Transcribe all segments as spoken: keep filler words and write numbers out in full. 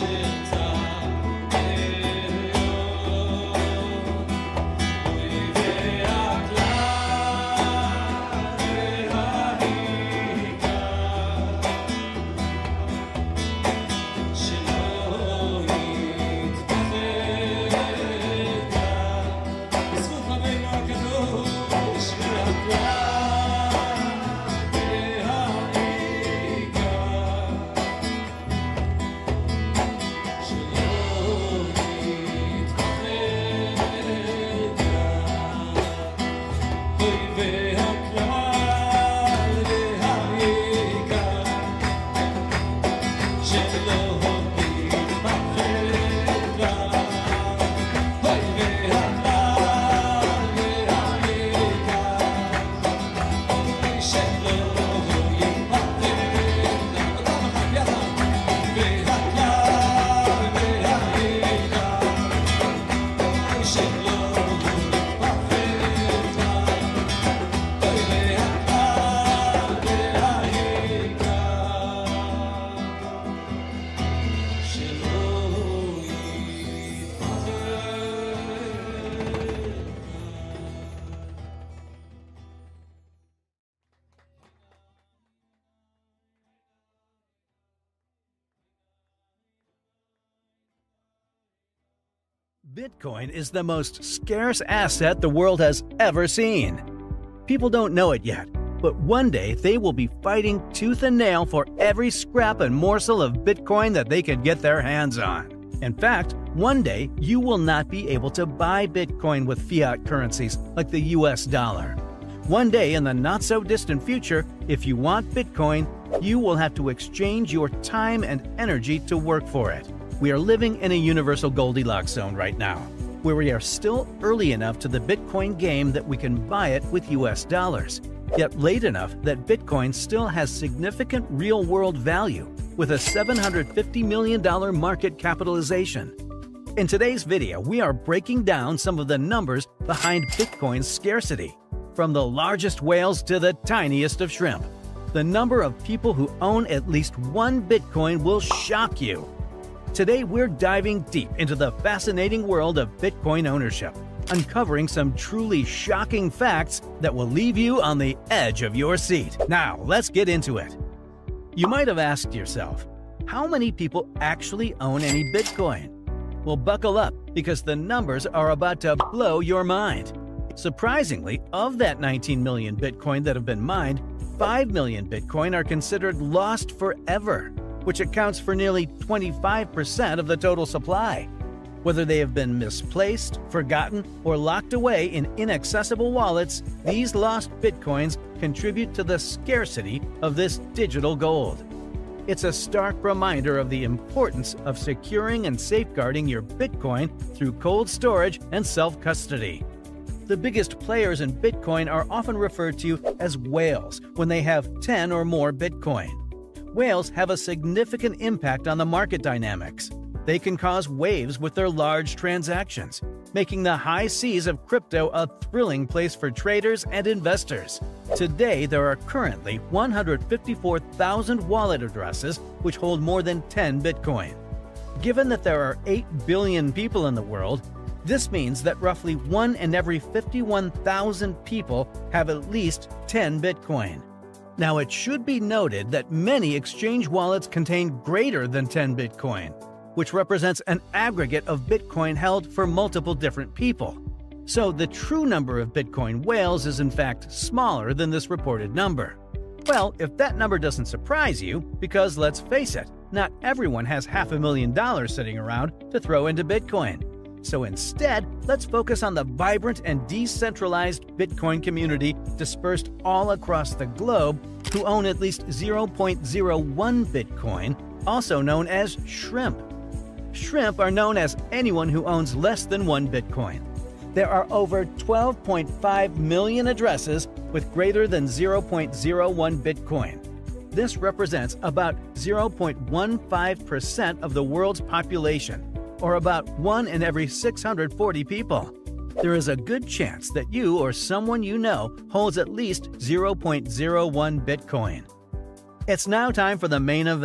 Bitcoin is the most scarce asset the world has ever seen. People don't know it yet, but one day they will be fighting tooth and nail for every scrap and morsel of Bitcoin that they can get their hands on. In fact, one day you will not be able to buy Bitcoin with fiat currencies like the U S dollar. One day in the not-so-distant future, if you want Bitcoin, you will have to exchange your time and energy to work for it. We are living in a universal Goldilocks zone right now, where we are still early enough to the Bitcoin game that we can buy it with U S dollars, yet late enough that Bitcoin still has significant real-world value with a seven hundred fifty million dollars market capitalization. In today's video, we are breaking down some of the numbers behind Bitcoin's scarcity, from the largest whales to the tiniest of shrimp. The number of people who own at least one Bitcoin will shock you. Today, we're diving deep into the fascinating world of Bitcoin ownership, uncovering some truly shocking facts that will leave you on the edge of your seat. Now, let's get into it. You might have asked yourself, how many people actually own any Bitcoin? Well, buckle up, because the numbers are about to blow your mind. Surprisingly, of that nineteen million Bitcoin that have been mined, five million Bitcoin are considered lost forever, which accounts for nearly twenty-five percent of the total supply. Whether they have been misplaced, forgotten, or locked away in inaccessible wallets, these lost Bitcoins contribute to the scarcity of this digital gold. It's a stark reminder of the importance of securing and safeguarding your Bitcoin through cold storage and self-custody. The biggest players in Bitcoin are often referred to as whales when they have ten or more Bitcoin. Whales have a significant impact on the market dynamics. They can cause waves with their large transactions, making the high seas of crypto a thrilling place for traders and investors. Today, there are currently one hundred fifty-four thousand wallet addresses which hold more than ten Bitcoin. Given that there are eight billion people in the world, this means that roughly one in every fifty-one thousand people have at least ten Bitcoin. Now, it should be noted that many exchange wallets contain greater than ten Bitcoin, which represents an aggregate of Bitcoin held for multiple different people. So the true number of Bitcoin whales is in fact smaller than this reported number. Well, if that number doesn't surprise you, because let's face it, not everyone has half a million dollars sitting around to throw into Bitcoin. So instead, let's focus on the vibrant and decentralized Bitcoin community dispersed all across the globe who own at least zero point zero one Bitcoin, also known as shrimp. Shrimp are known as anyone who owns less than one Bitcoin. There are over twelve point five million addresses with greater than zero point zero one Bitcoin. This represents about zero point one five percent of the world's population, or about one in every six hundred forty people. There is a good chance that you or someone you know holds at least zero point zero one Bitcoin. It's now time for the main event,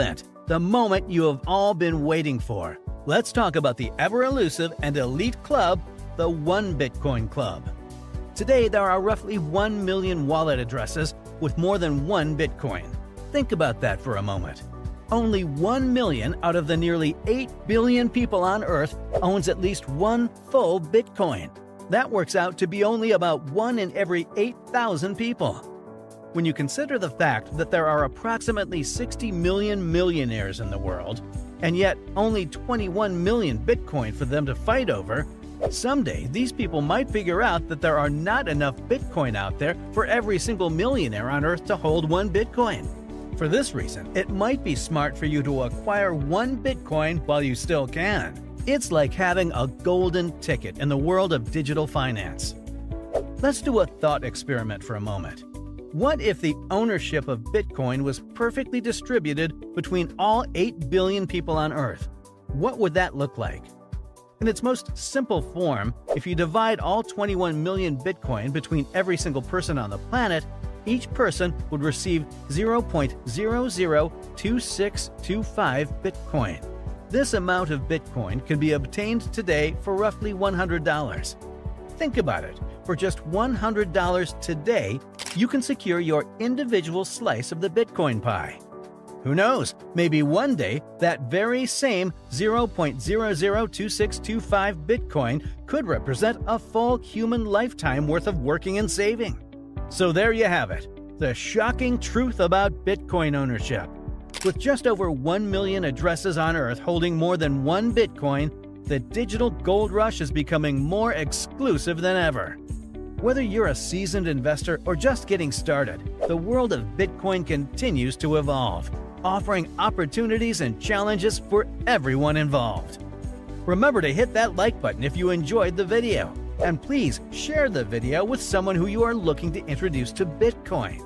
the moment you have all been waiting for. Let's talk about the ever-elusive and elite club, the One Bitcoin Club. Today, there are roughly one million wallet addresses with more than one Bitcoin. Think about that for a moment. Only one million out of the nearly eight billion people on Earth owns at least one full Bitcoin. That works out to be only about one in every eight thousand people. When you consider the fact that there are approximately sixty million millionaires in the world, and yet only twenty-one million Bitcoin for them to fight over, someday these people might figure out that there are not enough Bitcoin out there for every single millionaire on Earth to hold one Bitcoin. For this reason, it might be smart for you to acquire one Bitcoin while you still can. It's like having a golden ticket in the world of digital finance. Let's do a thought experiment for a moment. What if the ownership of Bitcoin was perfectly distributed between all eight billion people on Earth? What would that look like? In its most simple form, if you divide all twenty-one million Bitcoin between every single person on the planet, each person would receive zero point zero zero two six two five Bitcoin. This amount of Bitcoin can be obtained today for roughly one hundred dollars. Think about it. For just one hundred dollars today, you can secure your individual slice of the Bitcoin pie. Who knows, maybe one day that very same zero point zero zero two six two five Bitcoin could represent a full human lifetime worth of working and saving. So there you have it, the shocking truth about Bitcoin ownership. With just over one million addresses on Earth holding more than one Bitcoin, the digital gold rush is becoming more exclusive than ever. Whether you're a seasoned investor or just getting started, the world of Bitcoin continues to evolve, offering opportunities and challenges for everyone involved. Remember to hit that like button if you enjoyed the video, and please share the video with someone who you are looking to introduce to Bitcoin.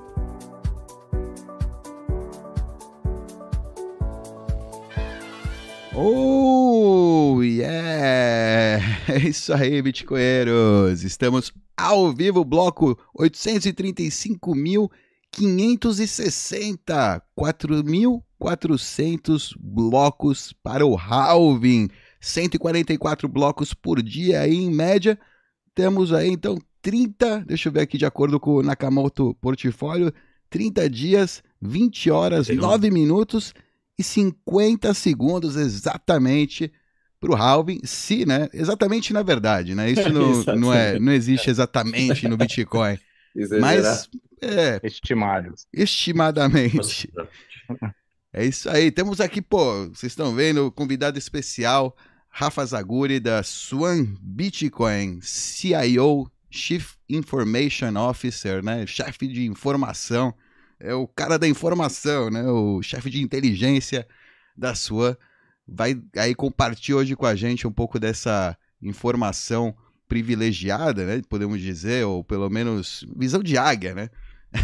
Oh, yeah! É isso aí, bitcoinheiros! Estamos ao vivo, bloco oitocentos e trinta e cinco mil quinhentos e sessenta, quatro mil e quatrocentos blocos para o halving, cento e quarenta e quatro blocos por dia aí em média. Temos aí então trinta, deixa eu ver aqui de acordo com o Nakamoto Portfólio, trinta dias, vinte horas, nove minutos e cinquenta segundos exatamente para o halving, se, né, exatamente na verdade, né, isso não, não, é, não existe exatamente no Bitcoin, mas é, estimado. estimadamente, é isso aí, temos aqui, pô, vocês estão vendo, convidado especial, Rafa Zaguri da Swan Bitcoin, C I O, Chief Information Officer, né, chefe de informação, é o cara da informação, né? O chefe de inteligência da Swan. Vai aí compartilhar hoje com a gente um pouco dessa informação privilegiada, né? Podemos dizer, ou pelo menos visão de águia, né?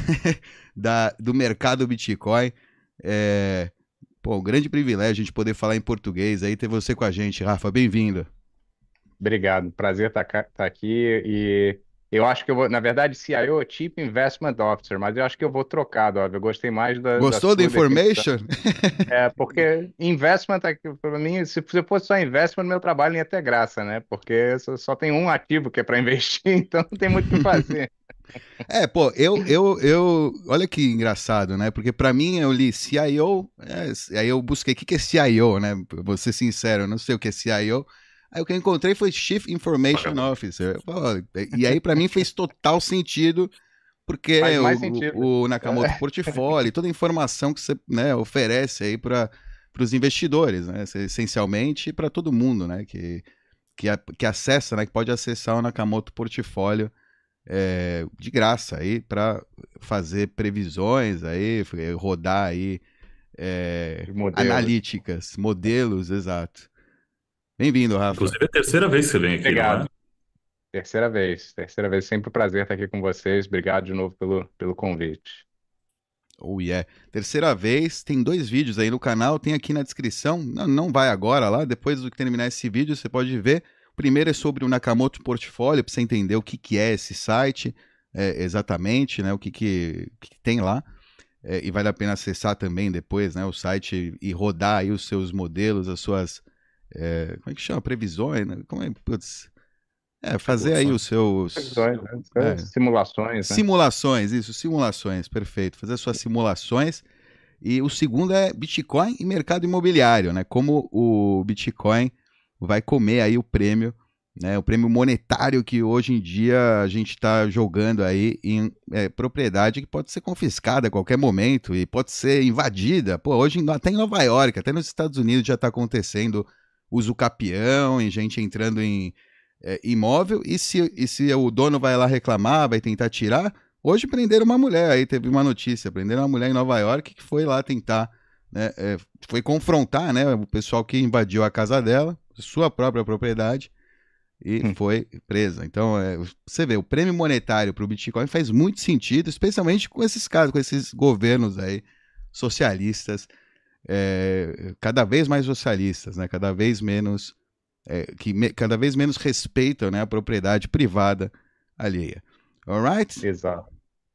da, do mercado Bitcoin. É, pô, um grande privilégio a gente poder falar em português aí, ter você com a gente, Rafa. Bem-vindo. Obrigado, prazer estar tá aqui e... Eu acho que eu vou, na verdade, C I O é Chief Investment Officer, mas eu acho que eu vou trocar, óbvio. Eu gostei mais da. Gostou da do information? É, porque investment, para mim, se fosse só investment, meu trabalho não ia ter graça, né? Porque só, só tem um ativo que é para investir, então não tem muito o que fazer. É, pô, eu, eu, eu. Olha que engraçado, né? Porque pra mim eu li C I O, é, aí eu busquei o que, que é C I O, né? Vou ser sincero, eu não sei o que é C I O. Aí o que eu encontrei foi Chief Information Officer. E aí pra mim fez total sentido, porque o, sentido. o Nakamoto Portfólio, toda a informação que você, né, oferece aí para os investidores, né? Essencialmente para todo mundo, né? Que, que, que acessa, né? Que pode acessar o Nakamoto Portfólio é, de graça aí para fazer previsões aí, rodar aí é, modelos. analíticas, modelos, exato. Bem-vindo, Rafa. Inclusive é a terceira vez que você vem aqui, Obrigado. Não é? Terceira vez, terceira vez. Sempre um prazer estar aqui com vocês. Obrigado de novo pelo, pelo convite. Oh, yeah. Terceira vez, tem dois vídeos aí no canal, tem aqui na descrição. Não, não vai agora lá, depois do que terminar esse vídeo você pode ver. O primeiro é sobre o Nakamoto Portfólio, para você entender o que, que é esse site, é, exatamente, né, o que, que, que tem lá. é, e vale a pena acessar também depois, né, o site e rodar aí os seus modelos, as suas, é, como é que chama? Previsões, né? Como é, putz, é, fazer aí os Simulações. seus Previsões, né? é, Simulações, né? simulações, isso, simulações, perfeito, fazer suas simulações. E o segundo é Bitcoin e mercado imobiliário, né? Como o Bitcoin vai comer aí o prêmio, né? O prêmio monetário que hoje em dia a gente está jogando aí em é, propriedade que pode ser confiscada a qualquer momento e pode ser invadida. Pô, hoje até em Nova York, até nos Estados Unidos já está acontecendo uso capião e gente entrando em é, imóvel. E se, e se o dono vai lá reclamar, vai tentar tirar. Hoje prenderam uma mulher, aí teve uma notícia, prenderam uma mulher em Nova York que foi lá tentar, né, é, foi confrontar, né, o pessoal que invadiu a casa dela, sua própria propriedade, e Hum. foi presa. Então, é, você vê, o prêmio monetário para o Bitcoin faz muito sentido, especialmente com esses casos, com esses governos aí socialistas, é, cada vez mais socialistas, né, cada vez menos, é, que me, cada vez menos respeitam, né, a propriedade privada alheia. Alright? Exato.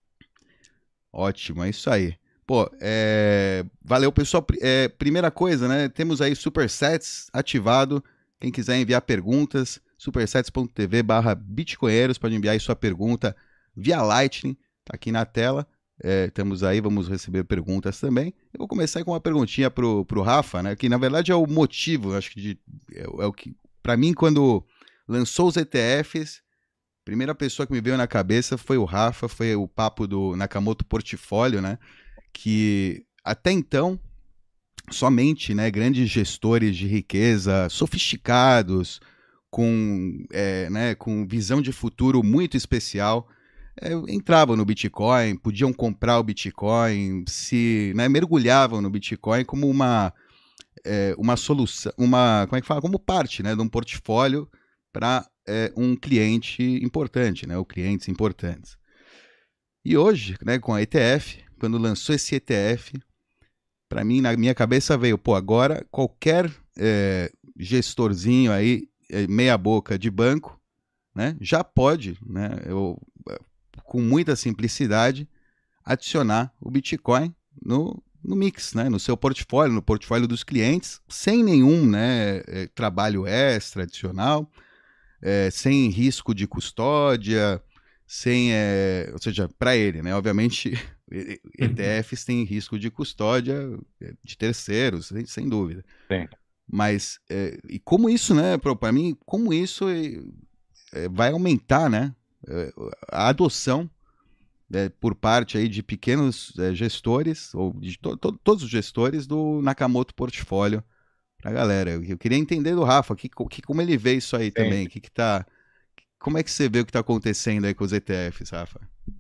Ótimo, é isso aí. Pô, é... valeu, pessoal. É, primeira coisa, né? Temos aí Supersets ativado. Quem quiser enviar perguntas, supersets.tv barra bitcoinheiros, pode enviar aí sua pergunta via Lightning, tá aqui na tela. É, temos aí, vamos receber perguntas também. Eu vou começar aí com uma perguntinha pro, pro Rafa, né? Que na verdade é o motivo, acho que de, é, é o que, para mim, quando lançou os E T Fs, primeira pessoa que me veio na cabeça foi o Rafa, foi o papo do Nakamoto Portfólio, né? Que até então, somente, né, grandes gestores de riqueza, sofisticados, com, é, né, com visão de futuro muito especial, é, entravam no Bitcoin, podiam comprar o Bitcoin, se, né, mergulhavam no Bitcoin como uma, é, uma solução, uma, como é que fala? Como parte, né, de um portfólio para é, um cliente importante, né, ou clientes importantes. E hoje, né, com a E T F, quando lançou esse E T F, para mim, na minha cabeça veio, pô, agora qualquer é, gestorzinho aí, é, meia boca de banco, né, já pode, né, eu, com muita simplicidade, adicionar o Bitcoin no, no mix, né, no seu portfólio, no portfólio dos clientes, sem nenhum, né, é, trabalho extra adicional, é, sem risco de custódia, sem, é, ou seja, para ele, né? Obviamente, E T Fs têm risco de custódia de terceiros, sem, sem dúvida. Sim. Mas, é, e como isso, né, para mim, como isso é, vai aumentar, né, a adoção é, por parte aí de pequenos é, gestores, ou de to to todos os gestores do Nakamoto Portfólio, pra galera. Eu queria entender do Rafa, que, que, como ele vê isso aí Sim. também, que que tá, como é que você vê o que está acontecendo aí com os E T Fs, Rafa?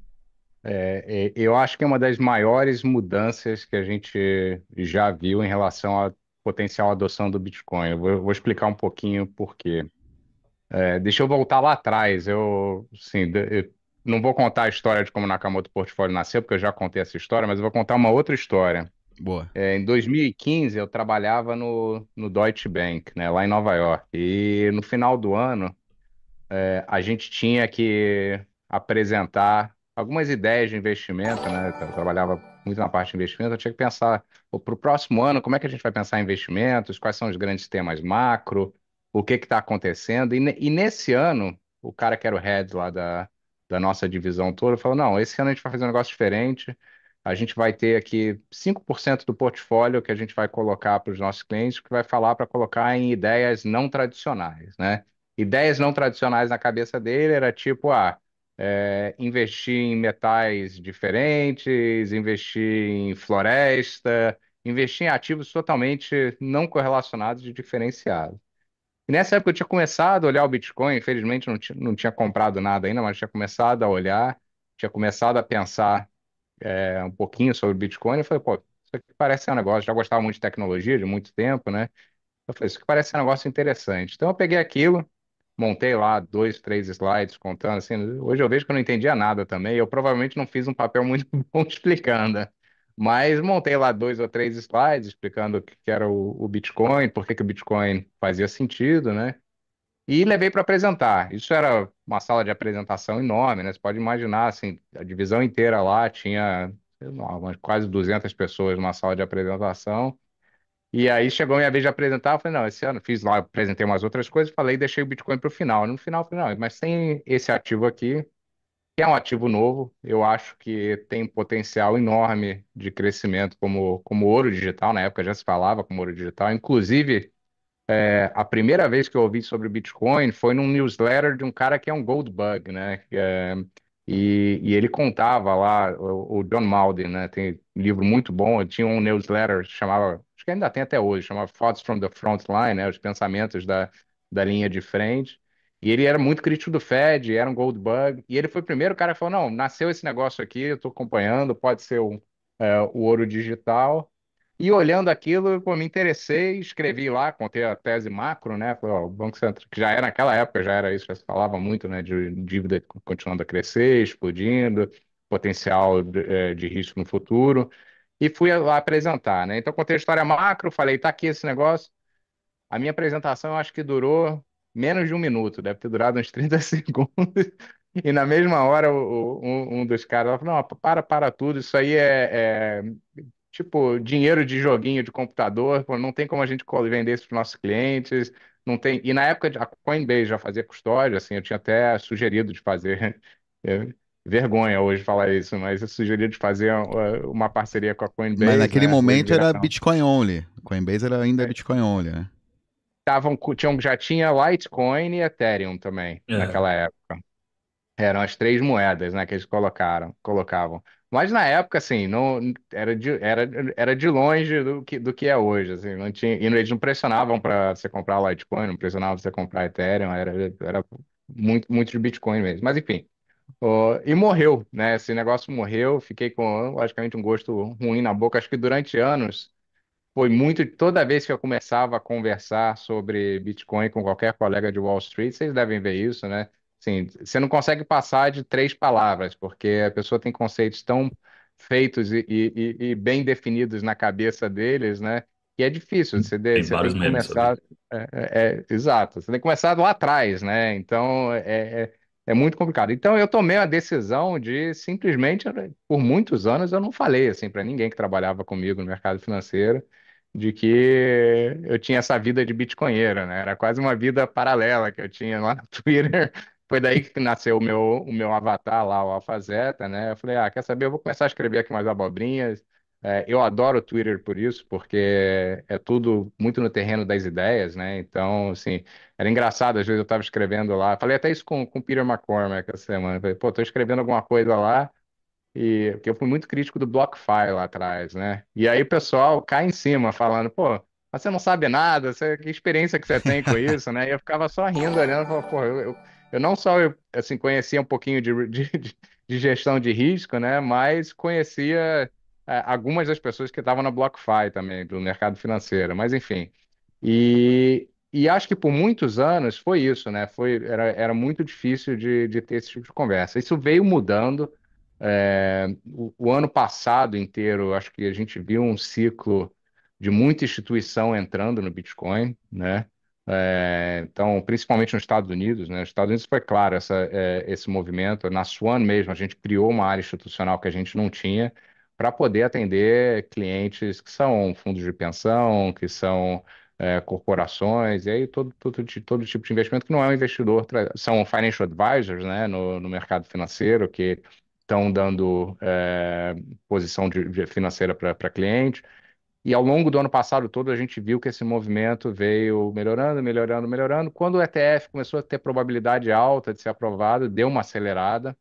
É, é, eu acho que é uma das maiores mudanças que a gente já viu em relação à potencial adoção do Bitcoin. Eu vou, eu vou explicar um pouquinho por quê. É, deixa eu voltar lá atrás. Eu, assim, de- eu não vou contar a história de como o Nakamoto Portfólio nasceu, porque eu já contei essa história, mas eu vou contar uma outra história. Boa. É, em dois mil e quinze, eu trabalhava no, no Deutsche Bank, né, lá em Nova York. E no final do ano, é, a gente tinha que apresentar algumas ideias de investimento, né? Eu trabalhava muito na parte de investimento, eu tinha que pensar para o próximo ano, como é que a gente vai pensar em investimentos, quais são os grandes temas macro, o que está acontecendo. E, ne- e nesse ano, o cara que era o head lá da, da nossa divisão toda falou: não, esse ano a gente vai fazer um negócio diferente. A gente vai ter aqui cinco por cento do portfólio que a gente vai colocar para os nossos clientes, que vai falar para colocar em ideias não tradicionais, né? Ideias não tradicionais na cabeça dele era tipo, ah, é, investir em metais diferentes, investir em floresta, investir em ativos totalmente não correlacionados e diferenciados. E nessa época eu tinha começado a olhar o Bitcoin, infelizmente não tinha, não tinha comprado nada ainda, mas tinha começado a olhar, tinha começado a pensar é, um pouquinho sobre o Bitcoin. Eu falei, pô, isso aqui parece ser um negócio, já gostava muito de tecnologia, de muito tempo, né? Eu falei, isso aqui parece ser um negócio interessante. Então eu peguei aquilo, montei lá dois, três slides contando, assim, hoje eu vejo que eu não entendia nada também, eu provavelmente não fiz um papel muito bom explicando, mas montei lá dois ou três slides explicando o que que era o, o Bitcoin, por que que o Bitcoin fazia sentido, né? E levei para apresentar. Isso era uma sala de apresentação enorme, né? Você pode imaginar, assim, a divisão inteira lá tinha, não, umas quase duzentas pessoas numa sala de apresentação. E aí chegou a minha vez de apresentar, eu falei, não, esse ano fiz lá, apresentei umas outras coisas, falei, deixei o Bitcoin para o final. No final, eu falei, não, mas tem esse ativo aqui, que é um ativo novo, eu acho que tem potencial enorme de crescimento como, como ouro digital, na época já se falava como ouro digital, inclusive a primeira vez que eu ouvi sobre o Bitcoin foi num newsletter de um cara que é um gold bug, né? Que é- e, e ele contava lá, o, o John Malden, né? Tem um livro muito bom, ele tinha um newsletter que chamava, acho que ainda tem até hoje, chamava Thoughts from the Front Line, né? Os pensamentos da, da linha de frente. E ele era muito crítico do Fed, era um gold bug. E ele foi o primeiro cara que falou: não, nasceu esse negócio aqui, eu estou acompanhando, pode ser o, é, o ouro digital. E olhando aquilo, pô, me interessei, escrevi lá, contei a tese macro, né? Falei, ó, o Banco Central, que já era naquela época, já era isso, já se falava muito, né? De dívida continuando a crescer, explodindo, potencial de, eh, de risco no futuro. E fui lá apresentar, né? Então, contei a história macro, falei, tá aqui esse negócio. A minha apresentação, eu acho que durou menos de um minuto, deve ter durado uns trinta segundos. E na mesma hora, o- o- um, um dos caras falou, não, para, para tudo, isso aí é, é tipo, dinheiro de joguinho de computador, pô, não tem como a gente co- vender isso para os nossos clientes, não tem. E na época a Coinbase já fazia custódia, assim, eu tinha até sugerido de fazer, é, vergonha hoje falar isso, mas eu sugeri de fazer uh, uma parceria com a Mas Coinbase, naquele né? Hoje momento era viraram. Bitcoin only. Coinbase era ainda Bitcoin only, né? Tavam, tinham, já tinha Litecoin e Ethereum também É. naquela época. Eram as três moedas, né, que eles colocaram, colocavam. Mas na época, assim, não era de, era, era de longe do que, do que é hoje, assim, não tinha, e eles não pressionavam para você comprar Litecoin, não pressionavam pra você comprar Ethereum, era, era muito, muito de Bitcoin mesmo. Mas enfim, ó, e morreu, né? Esse negócio morreu, fiquei com, logicamente, um gosto ruim na boca. Acho que durante anos foi muito, toda vez que eu começava a conversar sobre Bitcoin com qualquer colega de Wall Street, vocês devem ver isso, né? Assim, você não consegue passar de três palavras, porque a pessoa tem conceitos tão feitos e, e- e- e bem definidos na cabeça deles, né? Que é difícil, você, de- Tem você tem vários que memes sobre começar. isso. É, é- é- exato, você tem que começar lá atrás, né? Então é, é, é muito complicado. Então eu tomei a decisão de simplesmente, por muitos anos, eu não falei assim para ninguém que trabalhava comigo no mercado financeiro de que eu tinha essa vida de bitcoinheiro, né? Era quase uma vida paralela que eu tinha lá no Twitter. Foi daí que nasceu o meu, o meu avatar lá, o Alphazeta, né? Eu falei, ah, quer saber? Eu vou começar a escrever aqui mais abobrinhas. É, eu adoro o Twitter por isso, porque é tudo muito no terreno das ideias, né? Então, assim, era engraçado, às vezes eu estava escrevendo lá, falei até isso com, com o Peter McCormack essa semana. Falei, pô, tô escrevendo alguma coisa lá. E porque eu fui muito crítico do BlockFi lá atrás, né? E aí o pessoal cai em cima falando, pô, mas você não sabe nada, você, que experiência que você tem com isso, né? E eu ficava só rindo, olhando, falava, pô, eu, eu, eu não só eu, assim, conhecia um pouquinho de, de, de de gestão de risco, né? Mas conhecia é, algumas das pessoas que estavam na BlockFi também, do mercado financeiro, mas enfim. E, e acho que por muitos anos foi isso, né? Foi, era, era muito difícil de, de ter esse tipo de conversa. Isso veio mudando. É, o, o ano passado inteiro, acho que a gente viu um ciclo de muita instituição entrando no Bitcoin, né? É, então, principalmente nos Estados Unidos, né? Nos Estados Unidos foi claro essa, é, esse movimento. Na Swan mesmo, a gente criou uma área institucional que a gente não tinha para poder atender clientes que são fundos de pensão, que são é, corporações, e aí todo, todo, ti- todo tipo de investimento que não é um investidor, tra- são financial advisors, né? No, no mercado financeiro, que estão dando é, posição de- de financeira para cliente. E ao longo do ano passado todo, a gente viu que esse movimento veio melhorando, melhorando, melhorando. Quando o E T F começou a ter probabilidade alta de ser aprovado, deu uma acelerada.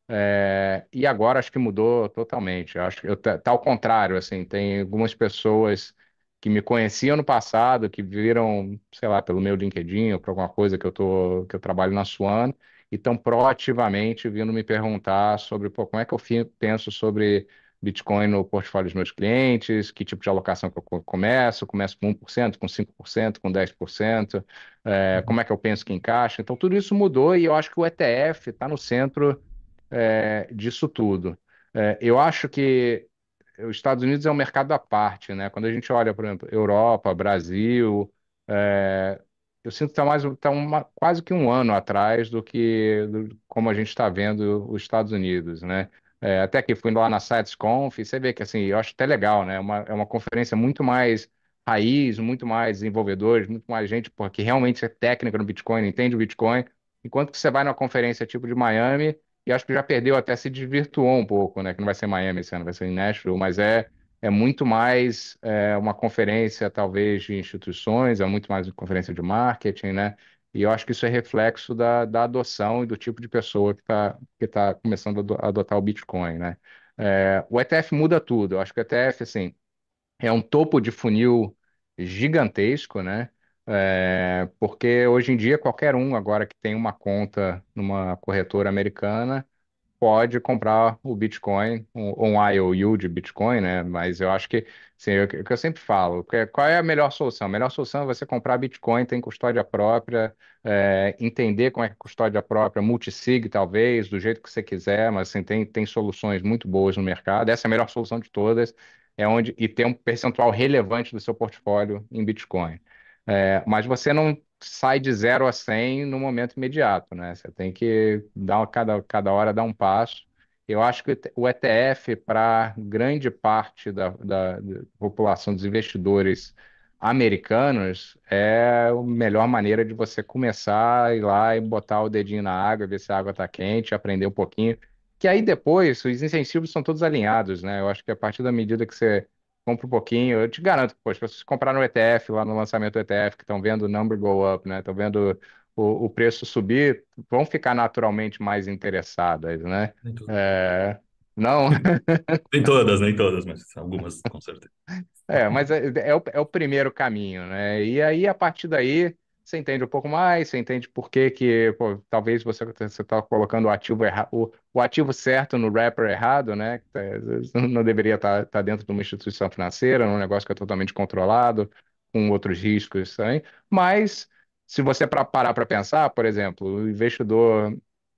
É, e agora acho que mudou totalmente. Eu acho que eu, tá, tá ao contrário, assim, tem algumas pessoas que me conheciam no passado, que viram, sei lá, pelo meu LinkedIn ou por alguma coisa que eu tô, que eu trabalho na Swan, e estão proativamente vindo me perguntar sobre, pô, como é que eu fi- penso sobre Bitcoin no portfólio dos meus clientes, que tipo de alocação que eu co- começo, começo com um por cento, com cinco por cento, com dez por cento, é, como é que eu penso que encaixa. Então tudo isso mudou e eu acho que o E T F está no centro é, disso tudo. É, eu acho que os Estados Unidos é um mercado à parte, né? Quando a gente olha, por exemplo, Europa, Brasil, é, eu sinto que está mais, tá uma, quase que um ano atrás do que do- como a gente está vendo os Estados Unidos, né? É, até que fui lá na ScienceConf, e você vê que, assim, eu acho até legal, né? É uma, é uma conferência muito mais raiz, muito mais desenvolvedores, muito mais gente, pô, que realmente é técnica no Bitcoin, entende o Bitcoin, enquanto que você vai numa conferência tipo de Miami, e acho que já perdeu, até se desvirtuou um pouco, né? Que não vai ser Miami esse ano, vai ser em Nashville, mas é, é muito mais é, uma conferência, talvez, de instituições, é muito mais uma conferência de marketing, né? E eu acho que isso é reflexo da, da adoção e do tipo de pessoa que está que tá começando a ado- a adotar o Bitcoin, né? É, o E T F muda tudo. Eu acho que o E T F, assim, é um topo de funil gigantesco, né? É, porque hoje em dia qualquer um agora que tem uma conta numa corretora americana pode comprar o Bitcoin, um, um I O U de Bitcoin, né? Mas eu acho que, assim, é o que o que eu sempre falo, que- qual é a melhor solução? A melhor solução é você comprar Bitcoin, tem custódia própria, é, entender como é que é custódia própria, multisig talvez, do jeito que você quiser, mas assim, tem, tem soluções muito boas no mercado. Essa é a melhor solução de todas, é onde e ter um percentual relevante do seu portfólio em Bitcoin. É, mas você não sai de zero a cem no momento imediato, né? Você tem que dar uma- cada, cada hora dar um passo. Eu acho que o E T F, para grande parte da, da, da população dos investidores americanos, é a melhor maneira de você começar a ir lá e botar o dedinho na água, ver se a água está quente, aprender um pouquinho. Que aí depois os incentivos são todos alinhados, né? Eu acho que a partir da medida que você compra um pouquinho. Eu te garanto, pô, as pessoas que compraram o E T F lá no lançamento do E T F, que estão vendo o number go up, né? Estão vendo o, o preço subir, vão ficar naturalmente mais interessadas, né? Nem todas. É, não, Nem todas, nem todas, mas algumas, com certeza. é, mas é, é o, é o primeiro caminho, né? E aí, a partir daí, você entende um pouco mais, você entende por que que, pô, talvez você está colocando o ativo errado, o, o ativo certo no wrapper errado, né? Que tá- às vezes não deveria estar dentro de uma instituição financeira, num negócio que é totalmente controlado, com outros riscos também. Mas, se você pra- parar para pensar, por exemplo, o investidor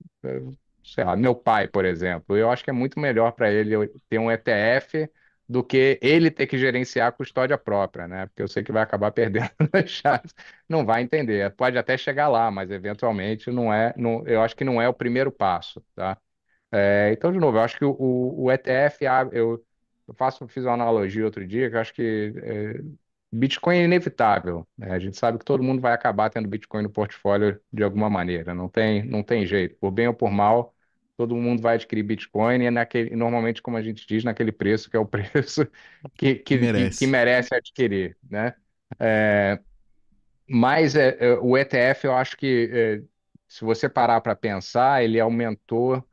sei lá, meu pai, por exemplo, eu acho que é muito melhor para ele eu ter um E T F do que ele ter que gerenciar a custódia própria, né? Porque eu sei que vai acabar perdendo as chaves. Não vai entender. Pode até chegar lá, mas eventualmente não é, não, eu acho que não é o primeiro passo, tá? É, então, de novo, eu acho que o, o, o E T F, ah, eu, eu faço, fiz uma analogia outro dia, que eu acho que é, Bitcoin é inevitável, né? A gente sabe que todo mundo vai acabar tendo Bitcoin no portfólio de alguma maneira, não tem, não tem jeito, por bem ou por mal, todo mundo vai adquirir Bitcoin e é naquele, normalmente, como a gente diz, naquele preço que é o preço que, Que que, que, que merece. merece adquirir, né? É, mas é, é, o E T F, eu acho que, é, se você parar para pensar, ele aumentou.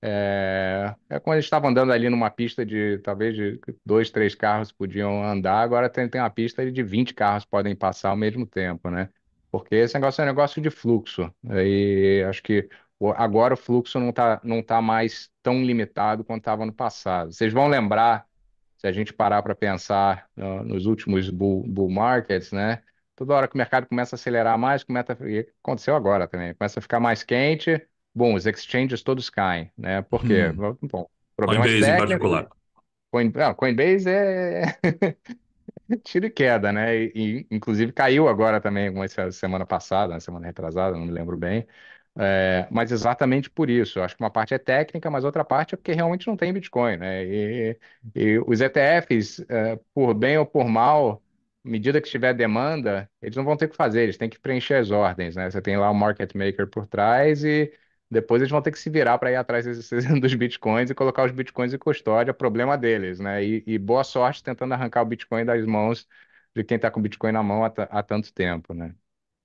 É, é quando a gente estava andando ali numa pista de talvez de dois, três carros podiam andar, agora tem, tem uma pista de vinte carros podem passar ao mesmo tempo, né? Porque esse negócio é um negócio de fluxo. E acho que o- agora o fluxo não está não tá mais tão limitado quanto estava no passado. Vocês vão lembrar, se a gente parar para pensar ah, nos últimos bull, bull markets, né? Toda hora que o mercado começa a acelerar mais, começa a, e aconteceu agora também, começa a ficar mais quente, bom, os exchanges todos caem, né? Por quê? Hum. Bom, problemas Coinbase em técnicos. particular. Coin, ah, Coinbase é tiro e queda, né? E, e, inclusive caiu agora também, uma se- semana passada, na semana retrasada, não me lembro bem. É, mas exatamente por isso. Eu acho que uma parte é técnica, mas outra parte é porque realmente não tem Bitcoin, né? E, e os E T Fs, é, por bem ou por mal, à medida que tiver demanda, eles não vão ter o que fazer, eles têm que preencher as ordens, né? Você tem lá o market maker por trás e depois eles vão ter que se virar para ir atrás desses- dos bitcoins e colocar os bitcoins em custódia, problema deles, né? E, e boa sorte tentando arrancar o bitcoin das mãos de quem está com o bitcoin na mão há, ta- há tanto tempo, né?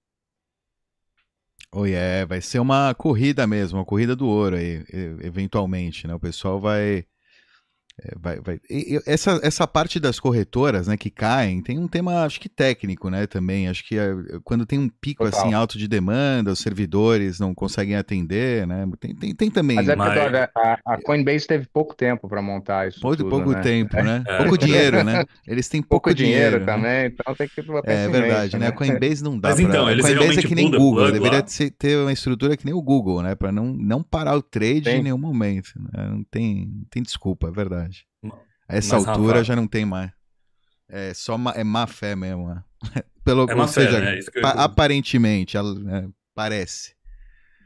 Oh, yeah, vai ser uma corrida mesmo, uma corrida do ouro aí, e- eventualmente, né? O pessoal vai. É, vai, vai. E- e essa, essa parte das corretoras, né, que caem, tem um tema, acho que técnico, né, também. Acho que é, quando tem um pico assim Total. alto de demanda, os servidores não conseguem atender, né? Tem, tem, tem Mas é também porque Mas, olha, a, a Coinbase teve pouco tempo para montar isso pouco, tudo, pouco né? tempo, né? é, Pouco dinheiro, né? Eles têm Pouco pouco dinheiro dinheiro, né? também, então tem que botar É isso em mente, verdade, né? A né? Coinbase não dá mas então, pra. A eles Coinbase é realmente que nem pull the Google, plug deveria lá. ser- ter uma estrutura que nem o Google, né? Pra não, não parar o trade em Sim. nenhum momento, né? Não tem, não tem desculpa, é verdade. A essa Mas, altura Rafa, já não tem mais. É só ma- é má fé mesmo, né? Pelo, é ou má fé, seja, né? É isso que pa- eu, aparentemente, ela, né, parece.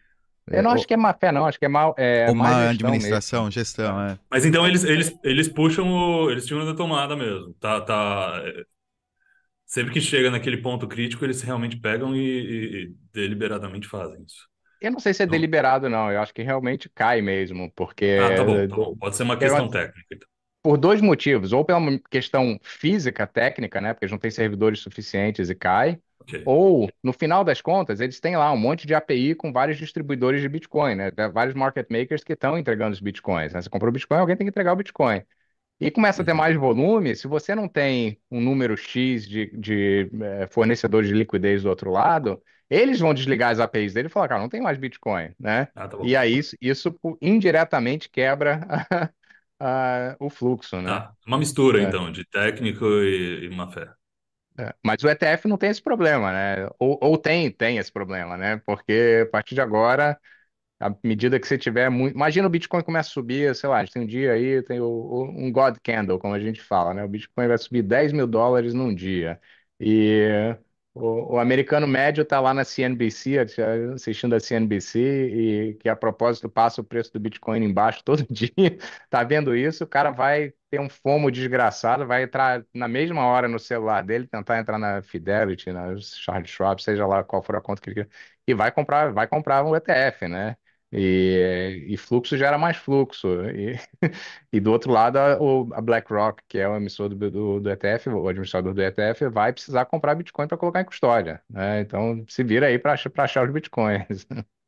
Eu É, não acho ou, que é má fé, não. Acho que é mal, é ou má má gestão mesmo. administração, gestão, É. é. Mas então eles, eles, eles puxam o. Eles tiram da tomada mesmo. Tá, tá. é, Sempre que chega naquele ponto crítico, eles realmente pegam e, e- e deliberadamente fazem isso. Eu não sei se é Então, deliberado, não. Eu acho que realmente cai mesmo, porque ah, tá bom, tá bom. Pode ser uma questão técnica, então. por dois motivos, ou pela questão física, técnica, né, porque eles não têm servidores suficientes e cai, Ok. ou, no final das contas, eles têm lá um monte de A P I com vários distribuidores de Bitcoin, né, vários market makers que estão entregando os Bitcoins, né? Você comprou o Bitcoin, alguém tem que entregar o Bitcoin. E começa a ter Uhum. mais volume, se você não tem um número X de, de eh, fornecedores de liquidez do outro lado, eles vão desligar as A P Is dele e falar, cara, não tem mais Bitcoin, né? Ah, tá E bom. aí isso, isso pô, indiretamente quebra a- o fluxo, né? Tá. Uma mistura, É, então, de técnico e, e má fé. é. Mas o E T F não tem esse problema, né? Ou, ou tem, tem esse problema, né? Porque a partir de agora à medida que você tiver muito. Imagina o Bitcoin começa a subir, sei lá, a gente tem um dia aí, tem o, o- um God Candle, como a gente fala, né? O Bitcoin vai subir dez mil dólares num dia. E o, o americano médio está lá na C N B C, assistindo a C N B C, e que a propósito passa o preço do Bitcoin embaixo todo dia. Tá vendo isso? O cara vai ter um FOMO desgraçado, vai entrar na mesma hora no celular dele, tentar entrar na Fidelity, na Charles Schwab, seja lá qual for a conta que ele quer, e vai comprar, vai comprar um E T F, né? E, e fluxo gera mais fluxo. E, e do outro lado, a, o- a BlackRock, que é o emissor do, do, do E T F, o administrador do E T F, vai precisar comprar Bitcoin para colocar em custódia, né? Então se vira aí para achar os Bitcoins.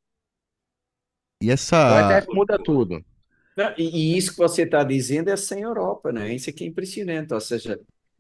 E Então o essa. E T F muda tudo. Não, e, e isso que você está dizendo é sem Europa, né? Isso aqui é impressionante. Ou seja,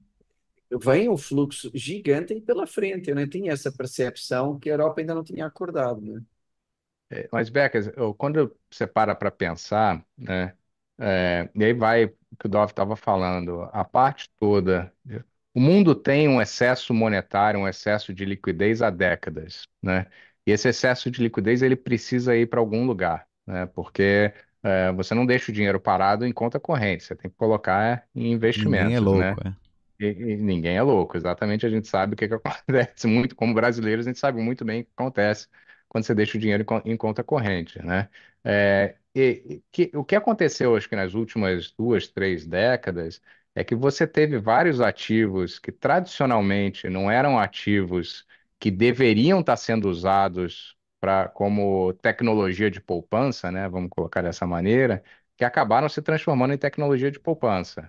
vem um fluxo gigante aí pela frente. Eu não tinha essa percepção que a Europa ainda não tinha acordado, né? É, Mas, Becas, eu- quando você para para pensar, né? é, e aí vai o que o Dov estava falando, a parte toda. O mundo tem um excesso monetário, um excesso de liquidez há décadas, né? E esse excesso de liquidez ele precisa ir para algum lugar, né? Porque é, você não deixa o dinheiro parado em conta corrente, você tem que colocar em Ninguém é investimentos, louco, né? é. E, e ninguém é louco, exatamente. A gente sabe o que que acontece muito, como brasileiros, a gente sabe muito bem o que acontece quando você deixa o dinheiro em, con- em conta corrente, né? É, e, e que- o que aconteceu, acho que nas últimas duas, três décadas, é que você teve vários ativos que tradicionalmente não eram ativos que deveriam estar sendo usados para como tecnologia de poupança, né? Vamos colocar dessa maneira, que acabaram se transformando em tecnologia de poupança.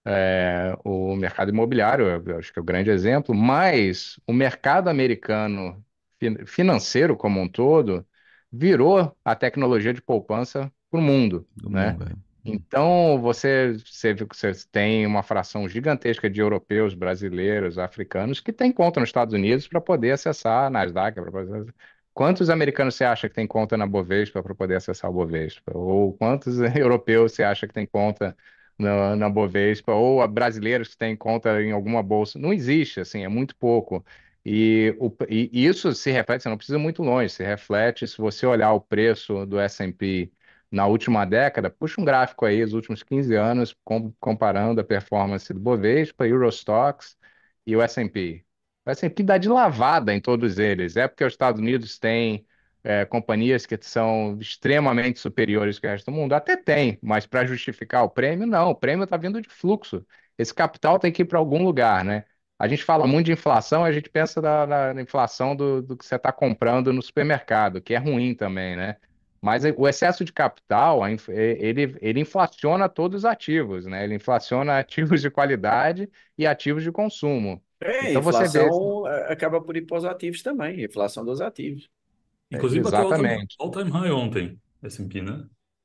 É, o mercado imobiliário, eu acho que é o grande exemplo, mas o mercado americano fin- financeiro como um todo virou a tecnologia de poupança para o mundo, Do né? mundo, é. Então você, você, viu que você tem uma fração gigantesca de europeus, brasileiros, africanos que têm conta nos Estados Unidos para poder acessar a Nasdaq. pra poder- Quantos americanos você acha que tem conta na Bovespa para poder acessar o Bovespa? Ou quantos europeus você acha que tem conta na, na Bovespa, ou a brasileiros que têm conta em alguma bolsa? Não existe, assim, é muito pouco. E, o, e isso se reflete, você não precisa ir muito longe, se reflete se você olhar o preço do S e P na última década, puxa um gráfico aí, os últimos quinze anos, com- comparando a performance do Bovespa, Eurostoxx e o S e P. O S e P dá de lavada em todos eles. É porque os Estados Unidos têm é, companhias que são extremamente superiores que o resto do mundo? Até tem, mas para justificar o prêmio, não. O prêmio está vindo de fluxo. Esse capital tem que ir para algum lugar, né? A gente fala muito de inflação, a gente pensa na, na- na inflação do, do que você está comprando no supermercado, que é ruim também, né? Mas o excesso de capital, a inf- eh, ele, ele inflaciona todos os ativos, né? Ele inflaciona ativos de qualidade e ativos de consumo. É, a Então você vê, inflação eh, acaba por ir para os ativos também, a inflação dos ativos. é, Inclusive bateu all-time exatamente. all-time high ontem, S e P, né?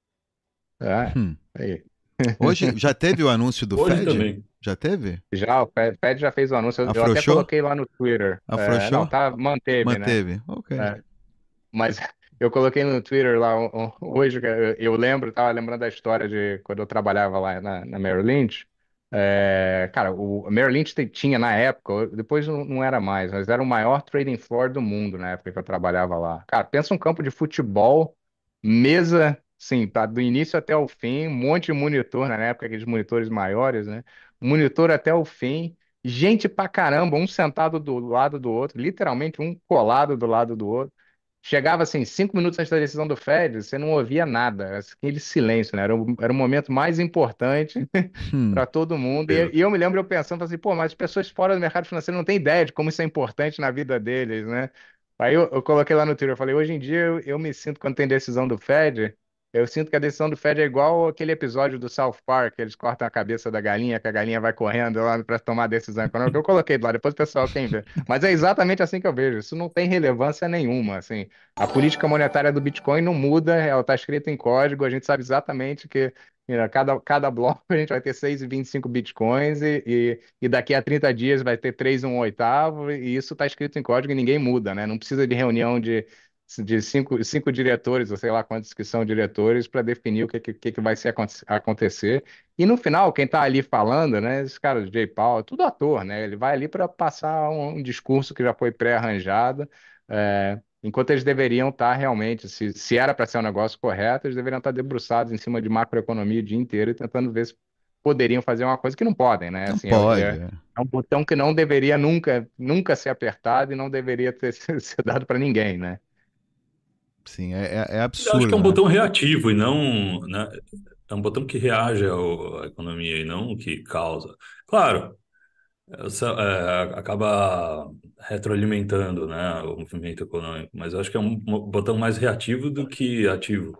É, Hum. aí. Hoje já teve o anúncio do Hoje Fed? também. Já teve? Já, o Fe- Fed já fez o anúncio, eu eu até Afrouxou? coloquei lá no Twitter. É, não, Afrouxou? tá, manteve, né? Manteve. Ok. É, mas eu coloquei no Twitter lá um- um- hoje, que eu eu lembro, tava lembrando da história de quando eu trabalhava lá na, na Merrill Lynch. É, cara, o a Merrill Lynch te- tinha na época, depois não, não era mais, mas era o maior trading floor do mundo na época que eu trabalhava lá. Cara, pensa um campo de futebol, mesa, sim, tá do início até o fim, um monte de monitor, né, na época aqueles monitores maiores, né? Monitor até o fim, gente pra caramba, um sentado do lado do outro, literalmente um colado do lado do outro. chegava assim, cinco minutos antes da decisão do Fed, você não ouvia nada, aquele silêncio, né? Era o, era o momento mais importante Hum, para todo mundo. E, Meu, e eu me lembro eu pensando assim, pô, mas as pessoas fora do mercado financeiro não têm ideia de como isso é importante na vida deles, né? Aí eu, eu coloquei lá no Twitter, eu falei, hoje em dia eu, eu me sinto quando tem decisão do Fed, eu sinto que a decisão do Fed é igual aquele episódio do South Park, que eles cortam a cabeça da galinha, que a galinha vai correndo lá para tomar a decisão econômica. Eu coloquei lá, depois o pessoal quem vê. Mas é exatamente assim que eu vejo. Isso não tem relevância nenhuma, assim. A política monetária do Bitcoin não muda, ela está escrita em código, a gente sabe exatamente que you cada, cada bloco a gente vai ter seis e vinte e cinco bitcoins e, e, e daqui a trinta dias vai ter três e um oitavo, e isso está escrito em código e ninguém muda, né? Não precisa de reunião de, de cinco, cinco diretores, ou sei lá quantos que são diretores, para definir o que, que, que vai ser, acontecer. E no final, quem está ali falando, né? Esse cara do Jay Powell, é tudo ator, né? Ele vai ali para passar um, um discurso que já foi pré-arranjado. É, enquanto eles deveriam estar realmente, se, se era para ser um negócio correto, eles deveriam estar debruçados em cima de macroeconomia o dia inteiro e tentando ver se poderiam fazer uma coisa que não podem, né? não Assim, é, pode. é É. é um botão que não deveria nunca, nunca ser apertado e não deveria ter ser dado para ninguém, né? Sim, é, é, é eu acho que é absurdo, um né? botão reativo e não, né? É um botão que reage ao- à economia e não que causa. Claro, essa, é, acaba retroalimentando, né, o movimento econômico, mas eu acho que é um mo- botão mais reativo do que ativo.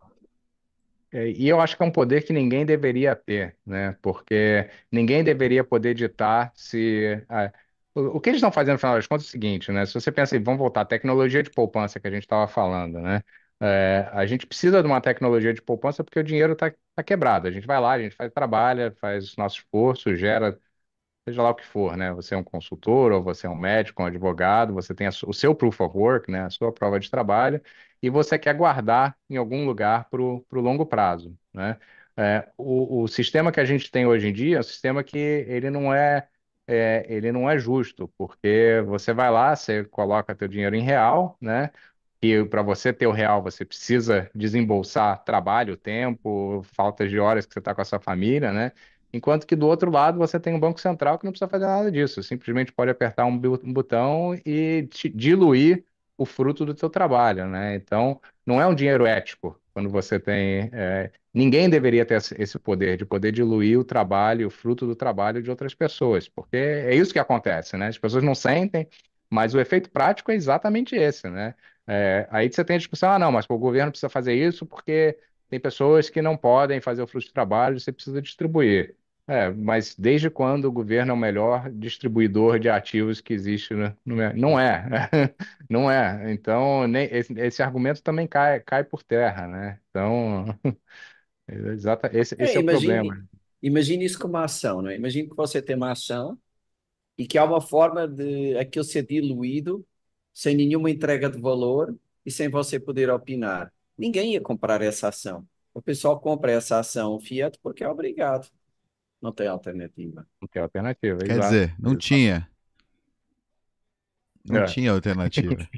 É, E eu acho que é um poder que ninguém deveria ter, né? Porque ninguém deveria poder ditar se. ah, o, o que eles estão fazendo, no final das contas, é o seguinte, né? Se você pensa em, vamos voltar, à tecnologia de poupança que a gente estava falando, né? É, a gente precisa de uma tecnologia de poupança porque o dinheiro está quebrado. A gente vai lá, a gente faz, trabalha, faz o nosso esforço, gera seja lá o que for, né? Você é um consultor, ou você é um médico, um advogado, você tem a su- o seu proof of work, né? A sua prova de trabalho, e você quer guardar em algum lugar para o longo prazo, né? É, o, o sistema que a gente tem hoje em dia é um sistema que ele não é, é, ele não é justo, porque você vai lá, você coloca teu dinheiro em real, né? E para você ter o real, você precisa desembolsar trabalho, tempo, faltas de horas que você está com a sua família, né? Enquanto que do outro lado você tem um Banco Central que não precisa fazer nada disso, simplesmente pode apertar um, bu- um botão e te- diluir o fruto do seu trabalho, né? Então, não é um dinheiro ético quando você tem. é, ninguém deveria ter esse esse poder de poder diluir o trabalho, o fruto do trabalho de outras pessoas, porque é isso que acontece, né? As pessoas não sentem, mas o efeito prático é exatamente esse, né? É, aí você tem a discussão, ah, não, mas pô, o governo precisa fazer isso porque tem pessoas que não podem fazer o fluxo de trabalho, você precisa distribuir. É, mas desde quando o governo é o melhor distribuidor de ativos que existe no, no mer- Não é, não é. Então, nem, esse, esse argumento também cai, cai por terra, né? Então, é exata, esse, esse É, é o imagine, problema. imagine isso como uma ação, não é? Imagine que você tem uma ação e que há uma forma de aquilo ser diluído sem nenhuma entrega de valor e sem você poder opinar. Ninguém ia comprar essa ação. O pessoal compra essa ação Fiat porque é obrigado, não tem alternativa. Não tem alternativa, Quer exato. dizer, não Exato. tinha. Não É. tinha alternativa.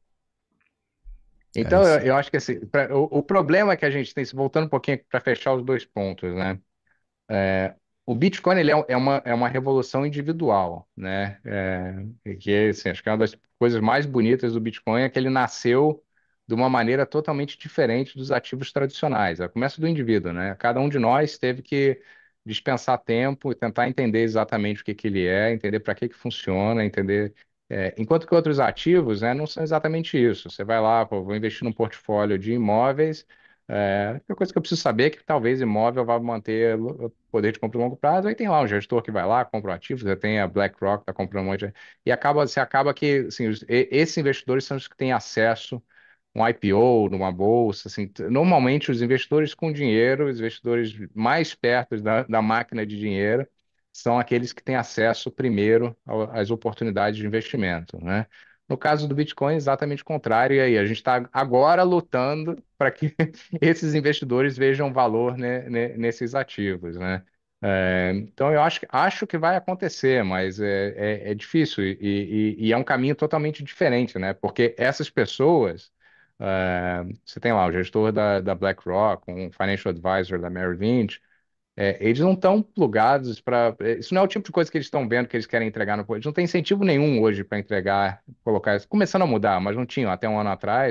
É Então, eu, isso. eu acho que assim, pra- o, o problema que a gente tem, se voltando um pouquinho para fechar os dois pontos, né? O Bitcoin ele é, é uma, é uma revolução individual, né? É, que assim, acho que é uma das coisas mais bonitas do Bitcoin é que ele nasceu de uma maneira totalmente diferente dos ativos tradicionais. Ela começa do indivíduo, né? Cada um de nós teve que dispensar tempo e tentar entender exatamente o que que ele é, entender para que que funciona, entender. é, enquanto que outros ativos, né, não são exatamente isso. Você vai lá, pô, vou investir num portfólio de imóveis. É, a única coisa que eu preciso saber é que talvez imóvel vai manter o poder de compra a longo prazo. Aí tem lá um gestor que vai lá, compra um ativo, você tem a BlackRock, está comprando um monte. de- E acaba, você acaba que assim, os- e- esses investidores são os que têm acesso a um I P O, numa bolsa. Assim, t- normalmente, os investidores com dinheiro, os investidores mais perto da, da máquina de dinheiro, são aqueles que têm acesso primeiro ao- às oportunidades de investimento, né? No caso do Bitcoin, é exatamente o contrário. E aí, a gente está agora lutando para que esses investidores vejam valor, né, ne- nesses ativos, né? É, então, eu acho, acho que vai acontecer, mas é, é, é difícil e, e- e é um caminho totalmente diferente, né? Porque essas pessoas, é, você tem lá o gestor da, da BlackRock, um financial advisor da Merrill Lynch, é, eles não estão plugados para. Isso não é o tipo de coisa que eles estão vendo que eles querem entregar no. Eles não têm incentivo nenhum hoje para entregar, colocar isso. Começando a mudar, mas não tinham até um ano atrás.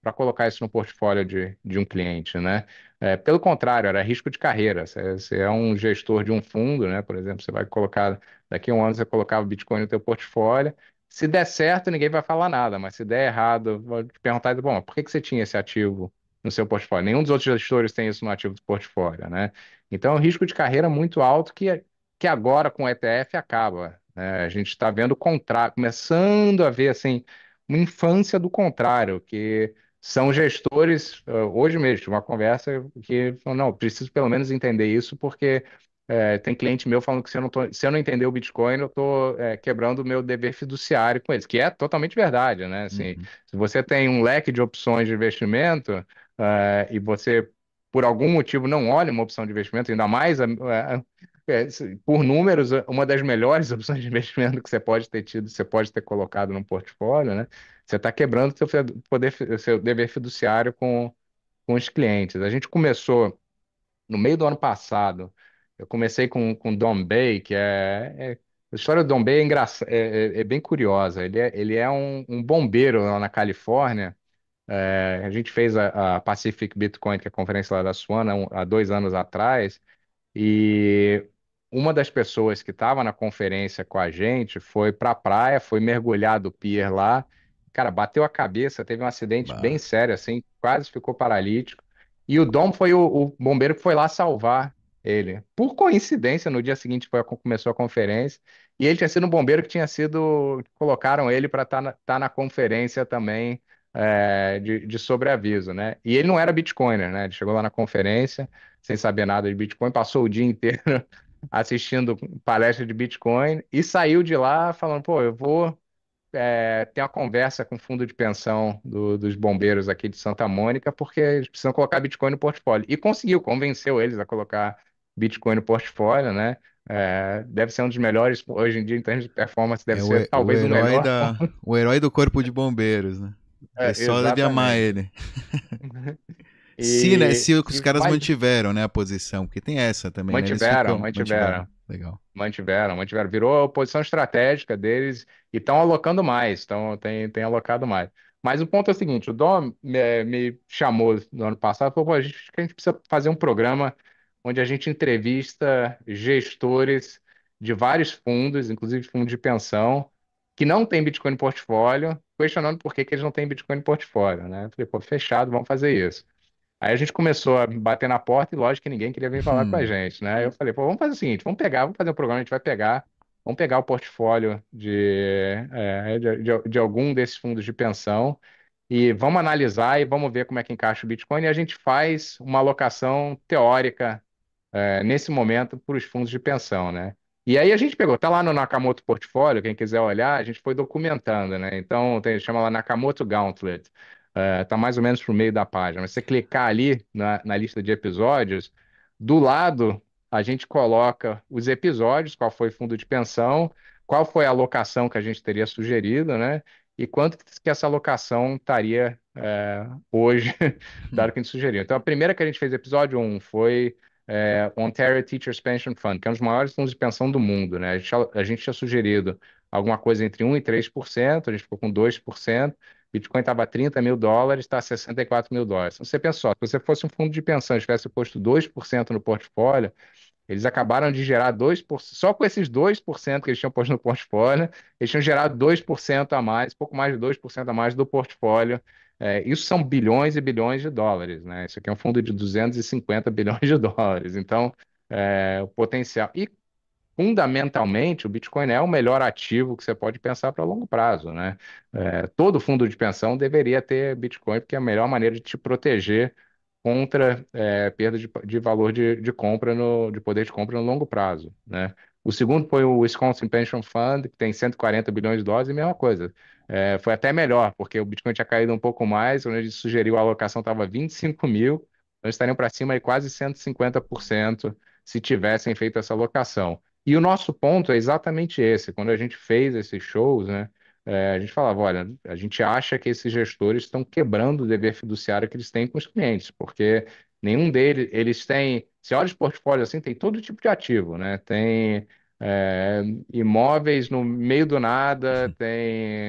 para colocar isso no portfólio de, de um cliente, né? É, pelo contrário, era risco de carreira. Você, você é um gestor de um fundo, né? Por exemplo, você vai colocar, daqui a um ano você colocava o Bitcoin no teu portfólio. Se der certo, ninguém vai falar nada, mas se der errado, vou te perguntar, bom, por que que você tinha esse ativo no seu portfólio? Nenhum dos outros gestores tem isso no ativo do portfólio, né? Então, é um risco de carreira muito alto que, que agora com o E T F acaba, né? A gente está vendo o contrário, começando a ver assim uma infância do contrário, que são gestores, eh, hoje mesmo, tive uma conversa que falou, não, preciso pelo menos entender isso, porque eh, tem cliente meu falando que se eu não tô- se eu não entender o Bitcoin, eu estou quebrando o meu dever fiduciário com eles, que é totalmente verdade, né? Assim, Uhum. se você tem um leque de opções de investimento, eh, e você, por algum motivo, não olha uma opção de investimento, ainda mais a- a- é, se- por números, uma das melhores opções de investimento que você pode ter tido, você pode ter colocado no portfólio, né? Você está quebrando o seu fe- poder, fi- seu dever fiduciário com, com os clientes. A gente começou no meio do ano passado. Eu comecei com com Dom Bay, que é, é- a história do Dom Bay é, engraça, é, é- é bem curiosa. Ele é, ele é um, um bombeiro lá na Califórnia. É, a gente fez a, a Pacific Bitcoin, que é a conferência lá da Swan, há um- há dois anos atrás. E uma das pessoas que estava na conferência com a gente foi para a praia, foi mergulhar do pier lá. Cara, bateu a cabeça, teve um acidente bem Bah. sério, assim, quase ficou paralítico. E o Dom foi o, o bombeiro que foi lá salvar ele. Por coincidência, no dia seguinte foi a- começou a conferência. E ele tinha sido um bombeiro que tinha sido. Colocaram ele para estar na, tá na conferência também, é, de, de sobreaviso, né? E ele não era Bitcoiner, né? Ele chegou lá na conferência sem saber nada de Bitcoin, passou o dia inteiro assistindo palestra de Bitcoin e saiu de lá falando, pô, eu vou é, ter uma conversa com o fundo de pensão do- dos bombeiros aqui de Santa Mônica, porque eles precisam colocar Bitcoin no portfólio. E conseguiu, convenceu eles a colocar Bitcoin no portfólio, né? É, deve ser um dos melhores, hoje em dia, em termos de performance, deve É o, ser he- o talvez o herói melhor. da, o herói do corpo de bombeiros, né? O É, pessoal deve amar exatamente. ele. Se, né, E, se os e caras vai, mantiveram, né, a posição, porque tem essa também, né? Eles mantiveram, ficam, mantiveram. mantiveram. Legal. Mantiveram, mantiveram. Virou a posição estratégica deles e estão alocando mais, estão, tem, tem alocado mais. Mas o ponto é o seguinte: o Dom me, me chamou no ano passado e falou: pô, a gente, acho que a gente precisa fazer um programa onde a gente entrevista gestores de vários fundos, inclusive fundos de pensão, que não têm Bitcoin no portfólio, questionando por que, que eles não têm Bitcoin no portfólio, né? Eu falei, pô, fechado, vamos fazer isso. Aí a gente começou a bater na porta e lógico que ninguém queria vir falar com a Hum. gente, né? Eu falei, pô, vamos fazer o seguinte, vamos pegar, vamos fazer um programa, a gente vai pegar, vamos pegar o portfólio de, é, de, de, de algum desses fundos de pensão e vamos analisar e vamos ver como é que encaixa o Bitcoin e a gente faz uma alocação teórica é, nesse momento para os fundos de pensão, né? E aí a gente pegou, tá lá no Nakamoto Portfólio, quem quiser olhar, a gente foi documentando, né? Então tem, chama lá Nakamoto Gauntlet, é, tá mais ou menos pro meio da página. Mas você clicar ali na, na lista de episódios, do lado a gente coloca os episódios, qual foi o fundo de pensão, qual foi a alocação que a gente teria sugerido, né? E quanto que essa alocação estaria é, hoje, Hum. dado que a gente sugeriu. Então a primeira que a gente fez, episódio um, foi é, o Ontario Teachers Pension Fund, que é um dos maiores fundos de pensão do mundo, né? A gente, a gente tinha sugerido alguma coisa entre um e três por cento, a gente ficou com dois por cento. Bitcoin estava a trinta mil dólares, está a sessenta e quatro mil dólares. Então, você pensa só, se você fosse um fundo de pensão e tivesse posto dois por cento no portfólio, eles acabaram de gerar dois por cento, só com esses dois por cento que eles tinham posto no portfólio, eles tinham gerado dois por cento a mais, pouco mais de dois por cento a mais do portfólio. É, isso são bilhões e bilhões de dólares, né? Isso aqui é um fundo de duzentos e cinquenta bilhões de dólares. Então, é, o potencial. E fundamentalmente, o Bitcoin é o melhor ativo que você pode pensar para longo prazo, né? É, todo fundo de pensão deveria ter Bitcoin, porque é a melhor maneira de te proteger contra é, perda de, de valor de, de compra, no, de poder de compra no longo prazo, né? O segundo foi o Wisconsin Pension Fund, que tem cento e quarenta bilhões de dólares, e a mesma coisa. É, foi até melhor, porque o Bitcoin tinha caído um pouco mais, quando a gente sugeriu a alocação estava vinte e cinco mil, então estariam para cima de quase cento e cinquenta por cento se tivessem feito essa alocação. E o nosso ponto é exatamente esse. Quando a gente fez esses shows, né, é, a gente falava, olha, a gente acha que esses gestores estão quebrando o dever fiduciário que eles têm com os clientes, porque nenhum deles, eles têm, se olha os portfólios assim, tem todo tipo de ativo, né? Tem é, imóveis no meio do nada, tem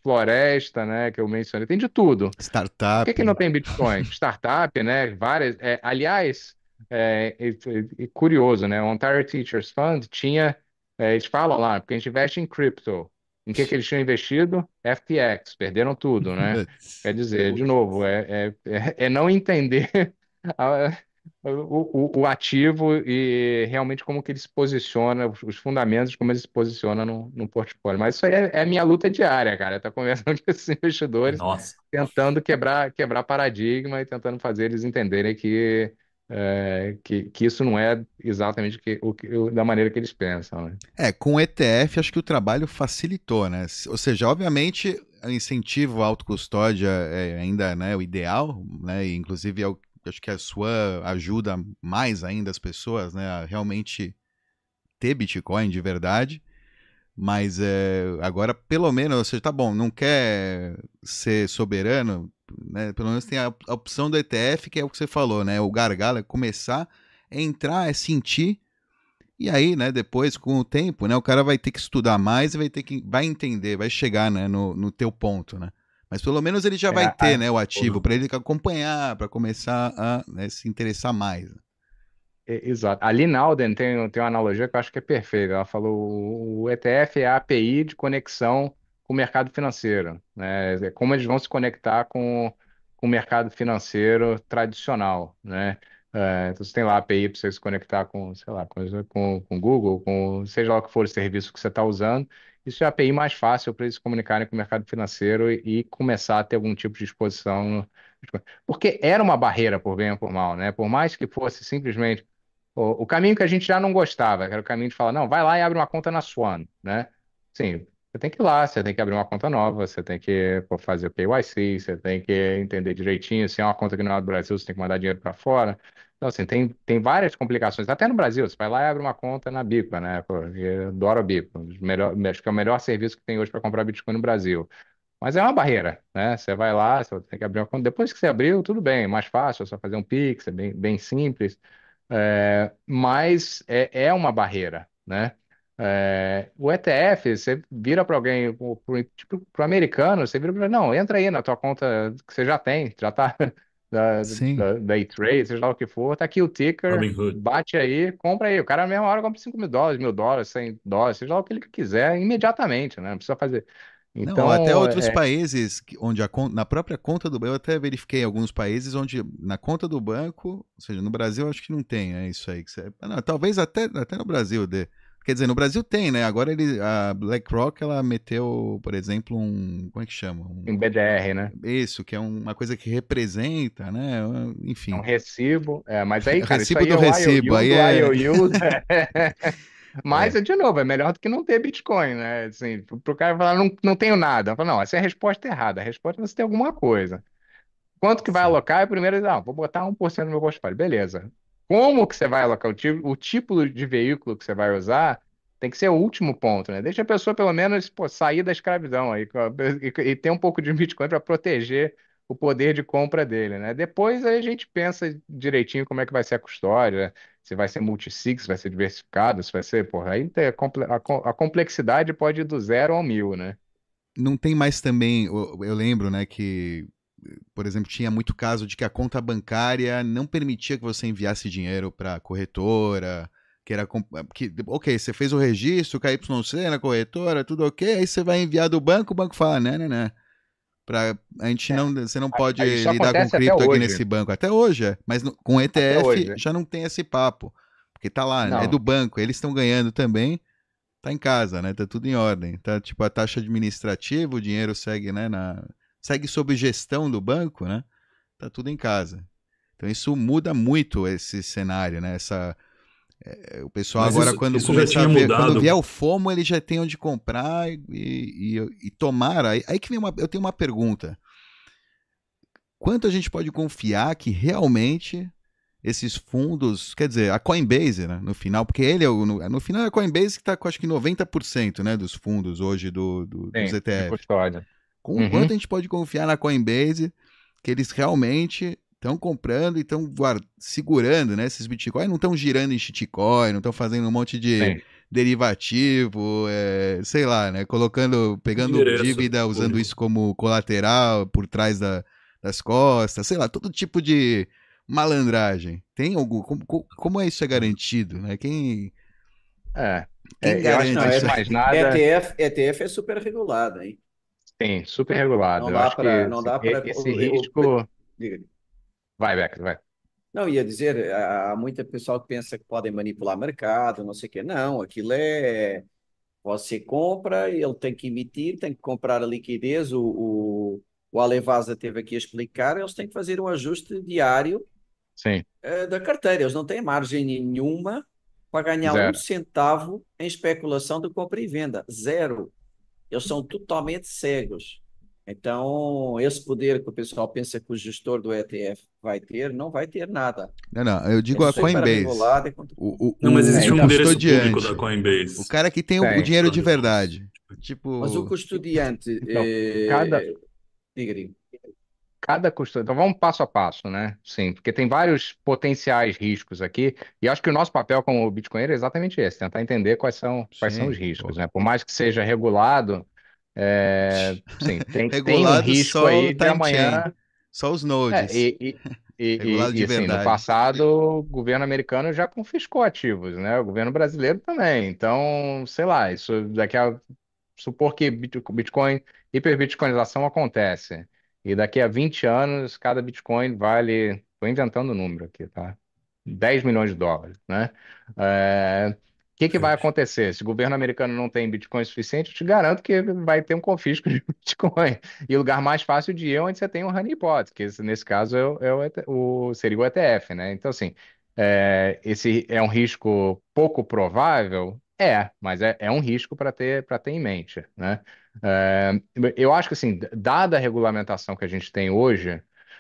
floresta, né, que eu mencionei, tem de tudo. Por Startup. que que não tem Bitcoin? Startup, né? Várias. É, aliás, é, é- é curioso, né? O Ontario Teachers Fund tinha. É, eles falam lá, porque a gente investe em cripto. Em que que eles tinham investido? F T X, perderam tudo, né? Quer dizer, de novo, é, é, é é não entender a- o, o, o ativo e realmente como que ele se posiciona, os, os fundamentos, como ele se posiciona no, no portfólio. Mas isso aí é, é a minha luta diária, cara. Tá conversando com esses investidores Nossa, tentando quebrar, quebrar paradigma e tentando fazer eles entenderem que, é, que, que isso não é exatamente que, o, que- o- da maneira que eles pensam, né? É, com o E T F acho que o trabalho facilitou, né? Se- Ou seja, obviamente o incentivo à autocustódia é ainda, né, o ideal, né? E, inclusive é o- acho que a sua ajuda mais ainda as pessoas, né, a realmente ter Bitcoin de verdade. Mas é, agora, pelo menos, você tá bom, não quer ser soberano, né? Pelo menos tem a, a opção do E T F, que é o que você falou, né? O gargalo é começar, é entrar, é sentir, e aí, né, depois, com o tempo, né, o cara vai ter que estudar mais e vai ter que, vai entender, vai chegar, né, no, no teu ponto, né? Mas pelo menos ele já É, vai ter, a- né, o ativo para ele acompanhar, para começar a, né, se interessar mais. é, exato. A Lynn Alden tem, tem uma analogia que eu acho que é perfeita. Ela falou: o, o E T F é a API de conexão com o mercado financeiro, né? É como eles vão se conectar com, com o mercado financeiro tradicional, né? É, então você tem lá a API para você se conectar com, sei lá, com, com, com o Google, com seja lá o que for o serviço que você está usando. Isso é a API mais fácil para eles se comunicarem com o mercado financeiro e, e começar a ter algum tipo de exposição. Porque era uma barreira, por bem ou por mal, né? Por mais que fosse simplesmente o, o caminho que a gente já não gostava, que era o caminho de falar, não, vai lá e abre uma conta na Swan, né? Sim, você tem que ir lá, você tem que abrir uma conta nova, você tem que pô, fazer o K Y C, você tem que entender direitinho, se é uma conta que não é do Brasil, você tem que mandar dinheiro para fora. Então, assim, tem, tem várias complicações. Até no Brasil, você vai lá e abre uma conta na Bipa, né? Pô, eu adoro a Bipa. Os melhor- acho que é o melhor serviço que tem hoje para comprar Bitcoin no Brasil. Mas é uma barreira, né? Você vai lá, você tem que abrir uma conta. Depois que você abriu, tudo bem, mais fácil, é só fazer um Pix, é bem, bem simples. É, mas é, é uma barreira, né? É, o E T F, você vira para alguém, pro, pro- tipo, para o americano, você vira para não, entra aí na tua conta que você já tem, já tá da, Sim. da, da E-Trade, seja lá o que for, tá aqui o ticker, Robinhood. bate aí, compra aí. O cara na mesma hora compra cinco mil dólares, mil dólares, cem dólares, seja lá o que ele quiser, imediatamente, né? Não precisa fazer. Não, até Então, outros é, países que- onde a, con- na própria conta do banco, eu até verifiquei alguns países onde na conta do banco, ou seja, no Brasil acho que não tem, é isso aí que você, não, talvez até, até no Brasil dê. Quer dizer, no Brasil tem, né? Agora ele, a BlackRock, ela meteu, por exemplo, um, como é que chama? Um- em B D R, né? isso, que é um- uma coisa que representa, né? É um Enfim, recibo, é, mas aí, o cara, isso recibo aí do é o recibo, I O U aí do é, I O U. Mas, é, de novo, é melhor do que não ter Bitcoin, né? Assim, pro cara falar, não, não tenho nada. Fala, não, essa é a resposta errada. A resposta é você ter alguma coisa. Quanto que vai sim. alocar? É primeiro, não, vou botar um por cento no meu portfólio. Beleza. Como que você vai alocar? O tipo, o tipo de veículo que você vai usar tem que ser o último ponto, né? Deixa a pessoa, pelo menos, pô, sair da escravidão aí com a- e, e ter um pouco de Bitcoin para proteger o poder de compra dele, né? Depois aí a gente pensa direitinho como é que vai ser a custódia, se vai ser multisig, se vai ser diversificado, se vai ser, porra, aí tem a, comple- a co- a complexidade pode ir do zero ao mil, né? Não tem mais também, eu, eu lembro, né, que por exemplo, tinha muito caso de que a conta bancária não permitia que você enviasse dinheiro para corretora, que era com- que, ok, você fez o registro, K Y C na corretora, tudo ok, aí você vai enviar do banco, o banco fala, né, né, né. Pra, a gente É, não, você não pode a- isso lidar com acontece até cripto aqui hoje. nesse banco. Até hoje, é. Mas no- com Até E T F hoje. já não tem esse papo. Porque tá lá, é do Não. banco, eles estão ganhando também, tá em casa, né? Tá tudo em ordem. Tá tipo a taxa administrativa, o dinheiro segue, né, na segue sob gestão do banco, né? Tá tudo em casa. Então isso muda muito esse cenário, né? Essa, é, o pessoal Mas agora isso, quando isso já começar a tinha ver, quando vier mudado. o FOMO, ele já tem onde comprar e, e, e tomara. Aí, aí que vem uma, eu tenho uma pergunta. Quanto a gente pode confiar que realmente esses fundos, quer dizer, a Coinbase, né, no final, porque ele é o, no, no final é a Coinbase que está com acho que noventa por cento, né, dos fundos hoje do, do, dos Sim, de E T F. custódia. Com o Uhum. quanto a gente pode confiar na Coinbase que eles realmente estão comprando e estão segurando, né, esses Bitcoin, não estão girando em shitcoin, não estão fazendo um monte de, Sim. derivativo, é, sei lá, né? Colocando, pegando Endereço dívida, usando público. isso como colateral por trás da- das costas, sei lá, todo tipo de malandragem. Tem algum, como, co- como é isso é garantido, né? Quem, É, quem é, eu acho que Não, garante antes isso de é- mais aí? nada, E T F, E T F é super regulado, hein? sim, super regulado. Não Eu dá acho que para, não assim, dá e- para. esse risco. Vai, Becker, vai. Não, ia dizer, há há muito pessoal que pensa que podem manipular mercado, não sei o quê. Não, aquilo é. Você compra, ele tem que emitir, tem que comprar a liquidez. O, o, o Alevasa teve aqui a explicar, eles têm que fazer um ajuste diário Sim, eh, da carteira. Eles não têm margem nenhuma para ganhar um zero. centavo em especulação de compra e venda. Zero. Eles são totalmente cegos. Então, esse poder que o pessoal pensa que o gestor do E T F vai ter, não vai ter nada. Não, não, eu É digo a super Coinbase. regulado. É contra- O, Não, mas o, É, o, existe o um então, endereço público da custodiante. O Coinbase. cara que tem o, o tem. dinheiro de Todos os- verdade. Mas o Tipo, custodiante, Então, cada, eh, diga, diga. cada custo. Então, vamos passo a passo, né? Sim, porque tem vários potenciais riscos aqui, e acho que o nosso papel como Bitcoin é exatamente esse, tentar entender quais são, quais são os sim, riscos, pô. né? Por mais que seja regulado, é, sim, tem, tem um Regulado risco só o aí de time chain, amanhã. só os É, nodes. e, e, e, Regulado e, e, de assim, no verdade. passado, o governo americano já confiscou ativos, né? O governo brasileiro também. Então, sei lá, isso daqui a supor que Bit- Bitcoin, hiperbitcoinização acontece. E daqui a vinte anos, cada Bitcoin vale, estou inventando o número aqui, tá? Dez milhões de dólares, né? É, o que que vai Gente, acontecer? Se o governo americano não tem Bitcoin suficiente, eu te garanto que vai ter um confisco de Bitcoin. E o lugar mais fácil de ir é onde você tem um honeypot, que esse- nesse caso é, o, é o E T o- seria o E T F, né? Então, assim, é, esse é um risco pouco provável? É, mas é, é um risco para ter, para ter em mente, né? É, eu acho que, assim, dada a regulamentação que a gente tem hoje,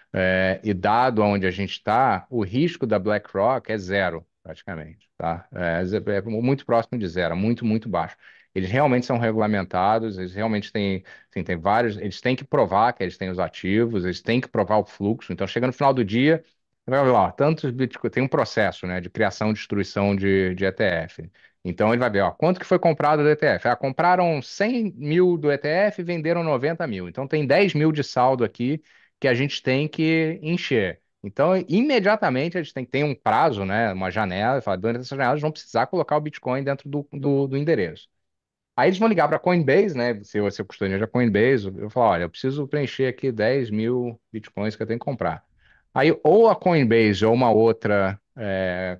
é, e dado onde a gente está, o risco da BlackRock é zero, praticamente, tá? É, ze- é muito próximo de zero, muito, muito baixo. Eles realmente são regulamentados, eles realmente têm, assim, tem vários, eles têm que provar que eles têm os ativos, eles têm que provar o fluxo. Então, chega no final do dia, vai ver lá, tantos Bitcoin, tem um processo, né, de criação e destruição de, de E T F. Então, ele vai ver, ó, quanto que foi comprado do E T F? Ah, compraram cem mil do E T F e venderam noventa mil. Então, tem dez mil de saldo aqui que a gente tem que encher. Então, imediatamente, a gente tem que ter um prazo, né, uma janela, e falar, durante essa janela, eles vão precisar colocar o Bitcoin dentro do, do, do endereço. Aí eles vão ligar para a Coinbase, né? Se você é custodiante da Coinbase, eu vou falar, olha, eu preciso preencher aqui dez mil bitcoins que eu tenho que comprar. Aí, ou a Coinbase ou uma outra é,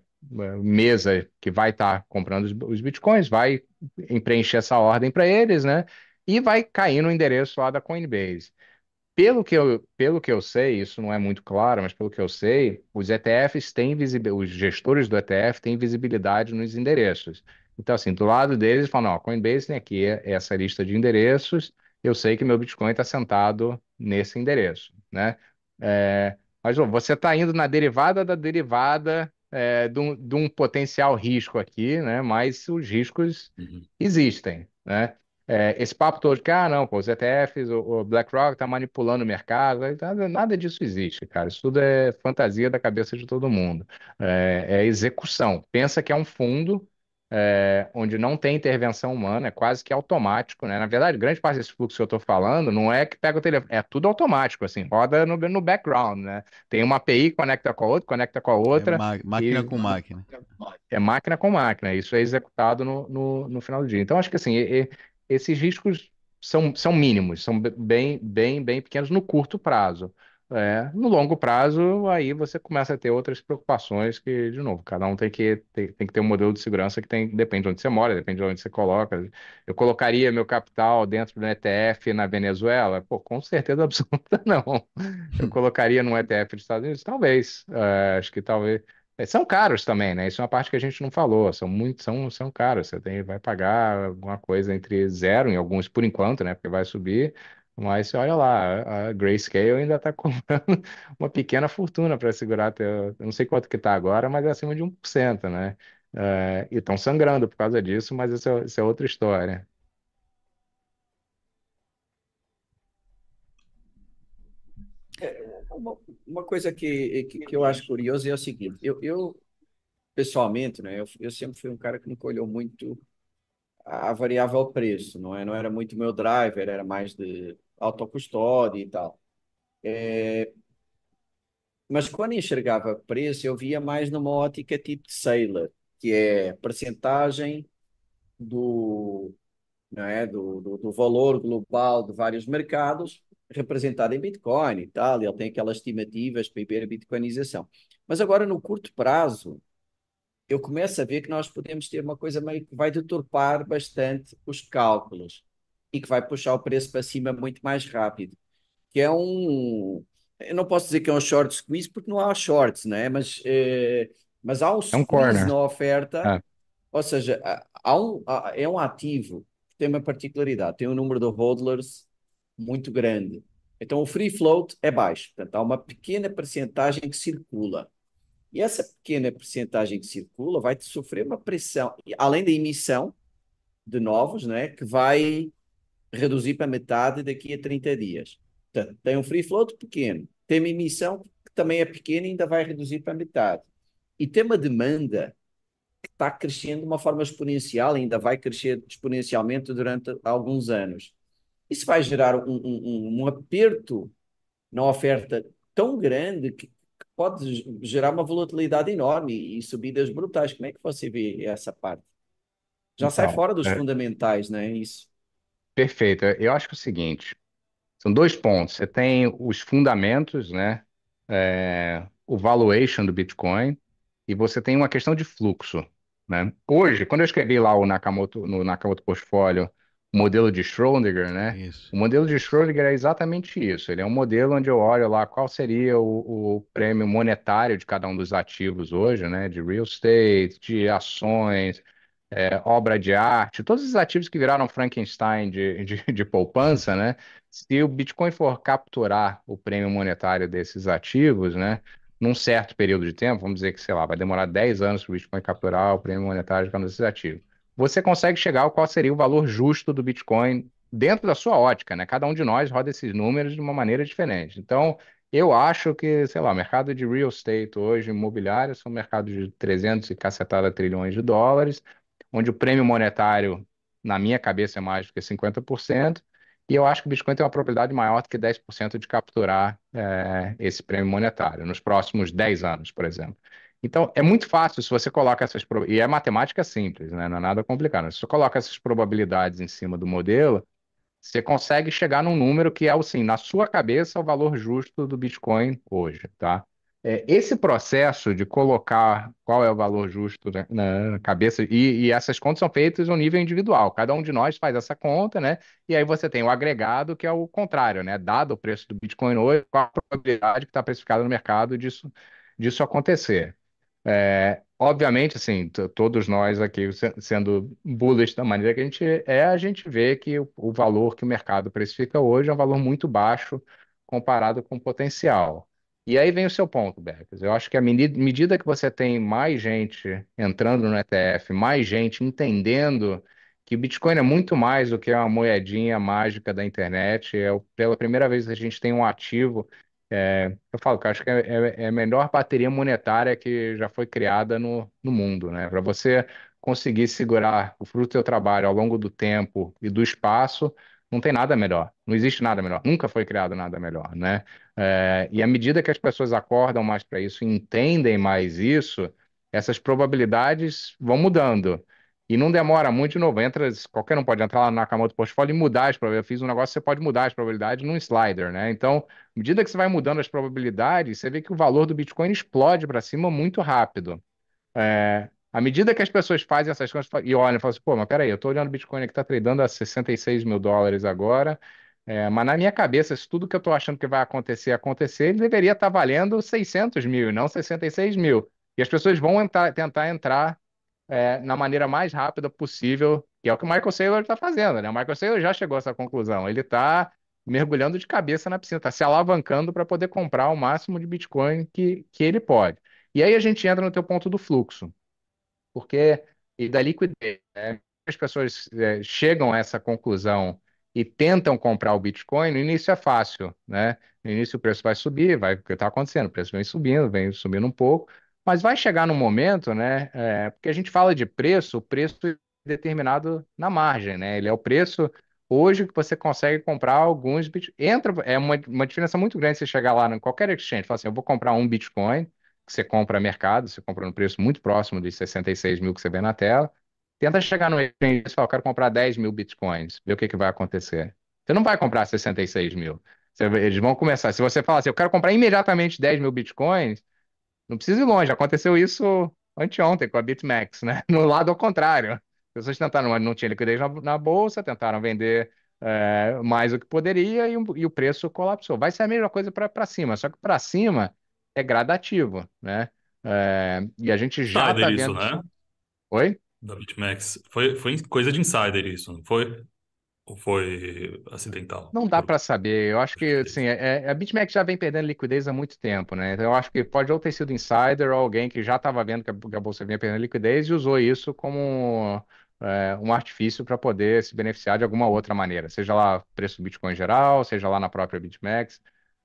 mesa que vai estar comprando os, os bitcoins, vai em- preencher essa ordem para eles, né? E vai cair no endereço lá da Coinbase. Pelo que eu, pelo que eu sei, isso não é muito claro, mas pelo que eu sei, os E T Fs têm visibilidade, os gestores do E T F têm visibilidade nos endereços. Então, assim, do lado deles, falam, ó, Coinbase tem aqui essa lista de endereços, eu sei que meu Bitcoin está sentado nesse endereço, né? É, mas, ô, você está indo na derivada da derivada é, de um, de um potencial risco aqui, né? Mas os riscos uhum. existem, né? É, esse papo todo que, ah, não, pô, os E T Fs, o, o BlackRock tá manipulando o mercado, nada, nada disso existe, cara. Isso tudo é fantasia da cabeça de todo mundo. É, é execução. Pensa que é um fundo é, onde não tem intervenção humana, é quase que automático, né? Na verdade, grande parte desse fluxo que eu estou falando não é que pega o telefone, é tudo automático, assim, roda no, no background, né? Tem uma A P I que conecta com a outra, conecta com a É outra, ma- máquina e com máquina. é máquina com máquina, isso é executado no, no, no final do dia. Então, acho que assim, e- e- esses riscos são, são mínimos, são be- bem, bem, bem pequenos no curto prazo. É, no longo prazo, aí você começa a ter outras preocupações que, de novo, cada um tem que, tem, tem que ter um modelo de segurança que tem, depende de onde você mora, depende de onde você coloca. Eu colocaria meu capital dentro do E T F na Venezuela? Pô, com certeza absoluta não. Eu colocaria no E T F dos Estados Unidos? Talvez. É, acho que talvez. É, são caros também, né? Isso é uma parte que a gente não falou. São muito, são, são caros. Você tem, vai pagar alguma coisa entre zero em alguns por enquanto, né? Porque vai subir. Mas você olha lá, a Grayscale ainda está comprando uma pequena fortuna para segurar. Teu, eu não sei quanto que está agora, mas é acima de um por cento, né? É, e estão sangrando por causa disso, mas isso é, isso é outra história. Uma, uma coisa que, que, que eu acho curioso é o seguinte: eu, eu pessoalmente, né, eu, eu sempre fui um cara que nunca olhou muito a variável preço, não é? Não era muito o meu driver, era mais de autocustódia e tal. Mas quando enxergava preço, eu via mais numa ótica tipo de Sailor, que é percentagem do, não é, do, do, do valor global de vários mercados representado em Bitcoin e tal, e ele tem aquelas estimativas para ir ver a bitcoinização. Mas agora, no curto prazo, eu começo a ver que nós podemos ter uma coisa meio que vai deturpar bastante os cálculos e que vai puxar o preço para cima muito mais rápido, que é um. Eu não posso dizer que é um short squeeze porque não há shorts, né? Mas, eh, mas há um É um squeeze corner. na oferta, É, ou seja, há há um, há- é um ativo que tem uma particularidade, tem um número de hodlers muito grande. Então o free float é baixo, portanto há uma pequena percentagem que circula. E essa pequena percentagem que circula vai sofrer uma pressão, além da emissão de novos, né, que vai reduzir para metade daqui a trinta dias. Portanto, tem um free float pequeno, tem uma emissão que também é pequena e ainda vai reduzir para metade. E tem uma demanda que está crescendo de uma forma exponencial, ainda vai crescer exponencialmente durante alguns anos. Isso vai gerar um, um, um um aperto na oferta tão grande que, que pode gerar uma volatilidade enorme e, e subidas brutais. Como é que você vê essa parte? Já sai então, fora dos é, fundamentais, não é isso? perfeito. Eu acho que é o seguinte, são dois pontos. Você tem os fundamentos, né? É, o valuation do Bitcoin, e você tem uma questão de fluxo, né? Hoje, quando eu escrevi lá o Nakamoto, no Nakamoto Portfólio, o modelo de Schrödinger, né? Isso. O modelo de Schrödinger é exatamente isso. Ele é um modelo onde eu olho lá qual seria o, o prêmio monetário de cada um dos ativos hoje, né? De real estate, de ações, é, obra de arte, todos os ativos que viraram Frankenstein de, de, de poupança, né? Se o Bitcoin for capturar o prêmio monetário desses ativos, né? Num certo período de tempo, vamos dizer que, sei lá, vai demorar dez anos para o Bitcoin capturar o prêmio monetário de cada um desses ativos. Você consegue chegar ao qual seria o valor justo do Bitcoin dentro da sua ótica, né? Cada um de nós roda esses números de uma maneira diferente. Então, eu acho que, sei lá, o mercado de real estate hoje, imobiliário, são mercados de trezentos e cacetada trilhões de dólares, onde o prêmio monetário, na minha cabeça, é mais do que cinquenta por cento, e eu acho que o Bitcoin tem uma probabilidade maior do que dez por cento de capturar é, esse prêmio monetário nos próximos dez anos, por exemplo. Então, é muito fácil se você coloca essas... proba- E é matemática simples, né? Não é nada complicado. Se você coloca essas probabilidades em cima do modelo, você consegue chegar num número que é, assim, na sua cabeça, o valor justo do Bitcoin hoje, tá? É, esse processo de colocar qual é o valor justo né, na cabeça, e, e essas contas são feitas no nível individual, cada um de nós faz essa conta, né? E aí você tem o agregado, que é o contrário, né? Dado o preço do Bitcoin hoje, qual a probabilidade que está precificada no mercado disso, disso acontecer? É, obviamente, assim, t- todos nós aqui se- sendo bullish da maneira que a gente é, a gente vê que o, o valor que o mercado precifica hoje é um valor muito baixo comparado com o potencial. E aí vem o seu ponto, Becas. Eu acho que à medi- medida que você tem mais gente entrando no E T F, mais gente entendendo que Bitcoin é muito mais do que uma moedinha mágica da internet, é o- pela primeira vez a gente tem um ativo é, eu falo que eu acho que é, é- é a melhor bateria monetária que já foi criada no, no mundo, né? Para você conseguir segurar o fruto do seu trabalho ao longo do tempo e do espaço, não tem nada melhor. Não existe nada melhor. Nunca foi criado nada melhor, né? É, e à medida que as pessoas acordam mais para isso e entendem mais isso, essas probabilidades vão mudando. E não demora muito, de novo, entra, qualquer um pode entrar lá na Nakamoto Portfólio e mudar as probabilidades. Eu fiz um negócio, você pode mudar as probabilidades num slider, né? Então, à medida que você vai mudando as probabilidades, você vê que o valor do Bitcoin explode para cima muito rápido. É, à medida que as pessoas fazem essas coisas e olham e falam assim, pô, mas peraí, eu tô olhando o Bitcoin aqui, tá tradando a sessenta e seis mil dólares agora, é, mas na minha cabeça, se tudo que eu tô achando que vai acontecer, acontecer, ele deveria estar valendo seiscentos mil, e não sessenta e seis mil. E as pessoas vão entrar- tentar entrar é, na maneira mais rápida possível, que é o que o Michael Saylor está fazendo, né? O Michael Saylor já chegou a essa conclusão. Ele está mergulhando de cabeça na piscina, está se alavancando para poder comprar o máximo de Bitcoin que, que ele pode. E aí a gente entra no teu ponto do fluxo, porque e da liquidez, né? As pessoas é, chegam a essa conclusão e tentam comprar o Bitcoin, no início é fácil, né? No início o preço vai subir, vai, o que está acontecendo? O preço vem subindo, vem subindo um pouco, mas vai chegar num momento, né? É, porque a gente fala de preço, o preço determinado na margem, né? Ele é o preço hoje que você consegue comprar alguns Bitcoin. Entra, é uma, uma diferença muito grande você chegar lá em qualquer exchange, falar assim, eu vou comprar um Bitcoin, que você compra mercado, você compra no preço muito próximo dos sessenta e seis mil que você vê na tela. Tenta chegar no exchange e falar, eu quero comprar dez mil Bitcoins, ver o que que vai acontecer. Você não vai comprar sessenta e seis mil. Você- eles vão começar. Se você falar assim, eu quero comprar imediatamente dez mil Bitcoins, não precisa ir longe, aconteceu isso anteontem com a BitMEX, né? No lado ao contrário. As pessoas tentaram, não tinha liquidez na, na bolsa, tentaram vender é, mais do que poderia e, o- e o preço colapsou. Vai ser a mesma coisa para cima, só que para cima é gradativo, né? É, e a gente já Insider está isso, vendo isso. né? Oi? Da BitMEX. Foi, foi coisa de insider isso, não foi? Ou foi acidental? Não dá Por para saber. Eu acho que assim, liquidez. é- é- a BitMEX já vem perdendo liquidez há muito tempo, né? Então eu acho que pode ou ter sido insider ou alguém que já estava vendo que a, que a bolsa vinha perdendo liquidez e usou isso como é, um artifício para poder se beneficiar de alguma outra maneira, seja lá preço do Bitcoin em geral, seja lá na própria BitMEX.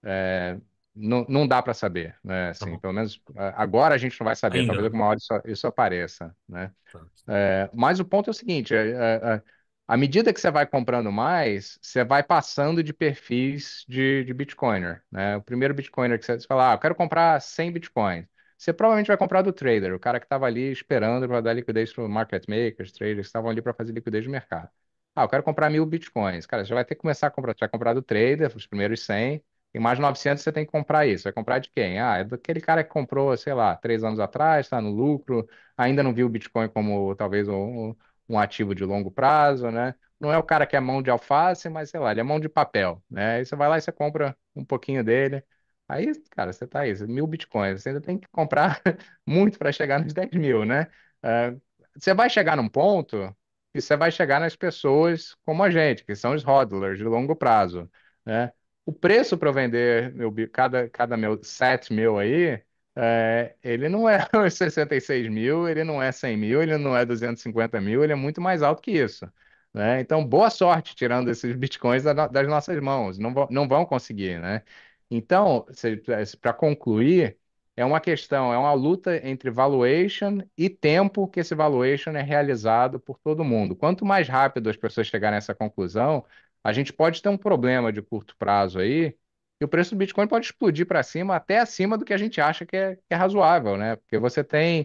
É, não, não dá para saber, né? Tá Assim, bom. pelo menos é, agora a gente não vai saber. Talvez Ainda. alguma hora isso, isso apareça, né? Tá. É, mas o ponto é o seguinte: é, é, é, à medida que você vai comprando mais, você vai passando de perfis de, de Bitcoiner, né? O primeiro Bitcoiner que você fala, ah, eu quero comprar cem Bitcoins. Você provavelmente vai comprar do trader, o cara que estava ali esperando para dar liquidez para market makers, traders que estavam ali para fazer liquidez de mercado. Ah, eu quero comprar mil Bitcoins. Cara, você já vai ter que começar a comprar. Você vai comprar do trader, os primeiros cem, e mais novecentos você tem que comprar isso. Vai comprar de quem? Ah, é daquele cara que comprou, sei lá, três anos atrás, está no lucro, ainda não viu o Bitcoin como talvez um, um ativo de longo prazo, né? Não é o cara que é mão de alface, mas sei lá, ele é mão de papel, né? Aí você vai lá e você compra um pouquinho dele. Aí, cara, você tá aí, mil bitcoins. Você ainda tem que comprar muito para chegar nos dez mil, né? É, você vai chegar num ponto que você vai chegar nas pessoas como a gente, que são os hodlers de longo prazo, né? O preço para eu vender meu, bi- cada, cada meu set meu aí é, ele não é os sessenta e seis mil, ele não é cem mil, ele não é duzentos e cinquenta mil, ele é muito mais alto que isso, né? Então, boa sorte tirando esses bitcoins da no- das nossas mãos, não vão, não vão conseguir, né? Então, para concluir, é uma questão, é uma luta entre valuation e tempo que esse valuation é realizado por todo mundo. Quanto mais rápido as pessoas chegarem a essa conclusão, a gente pode ter um problema de curto prazo aí e o preço do Bitcoin pode explodir para cima, até acima do que a gente acha que é, que é razoável, né? Porque você tem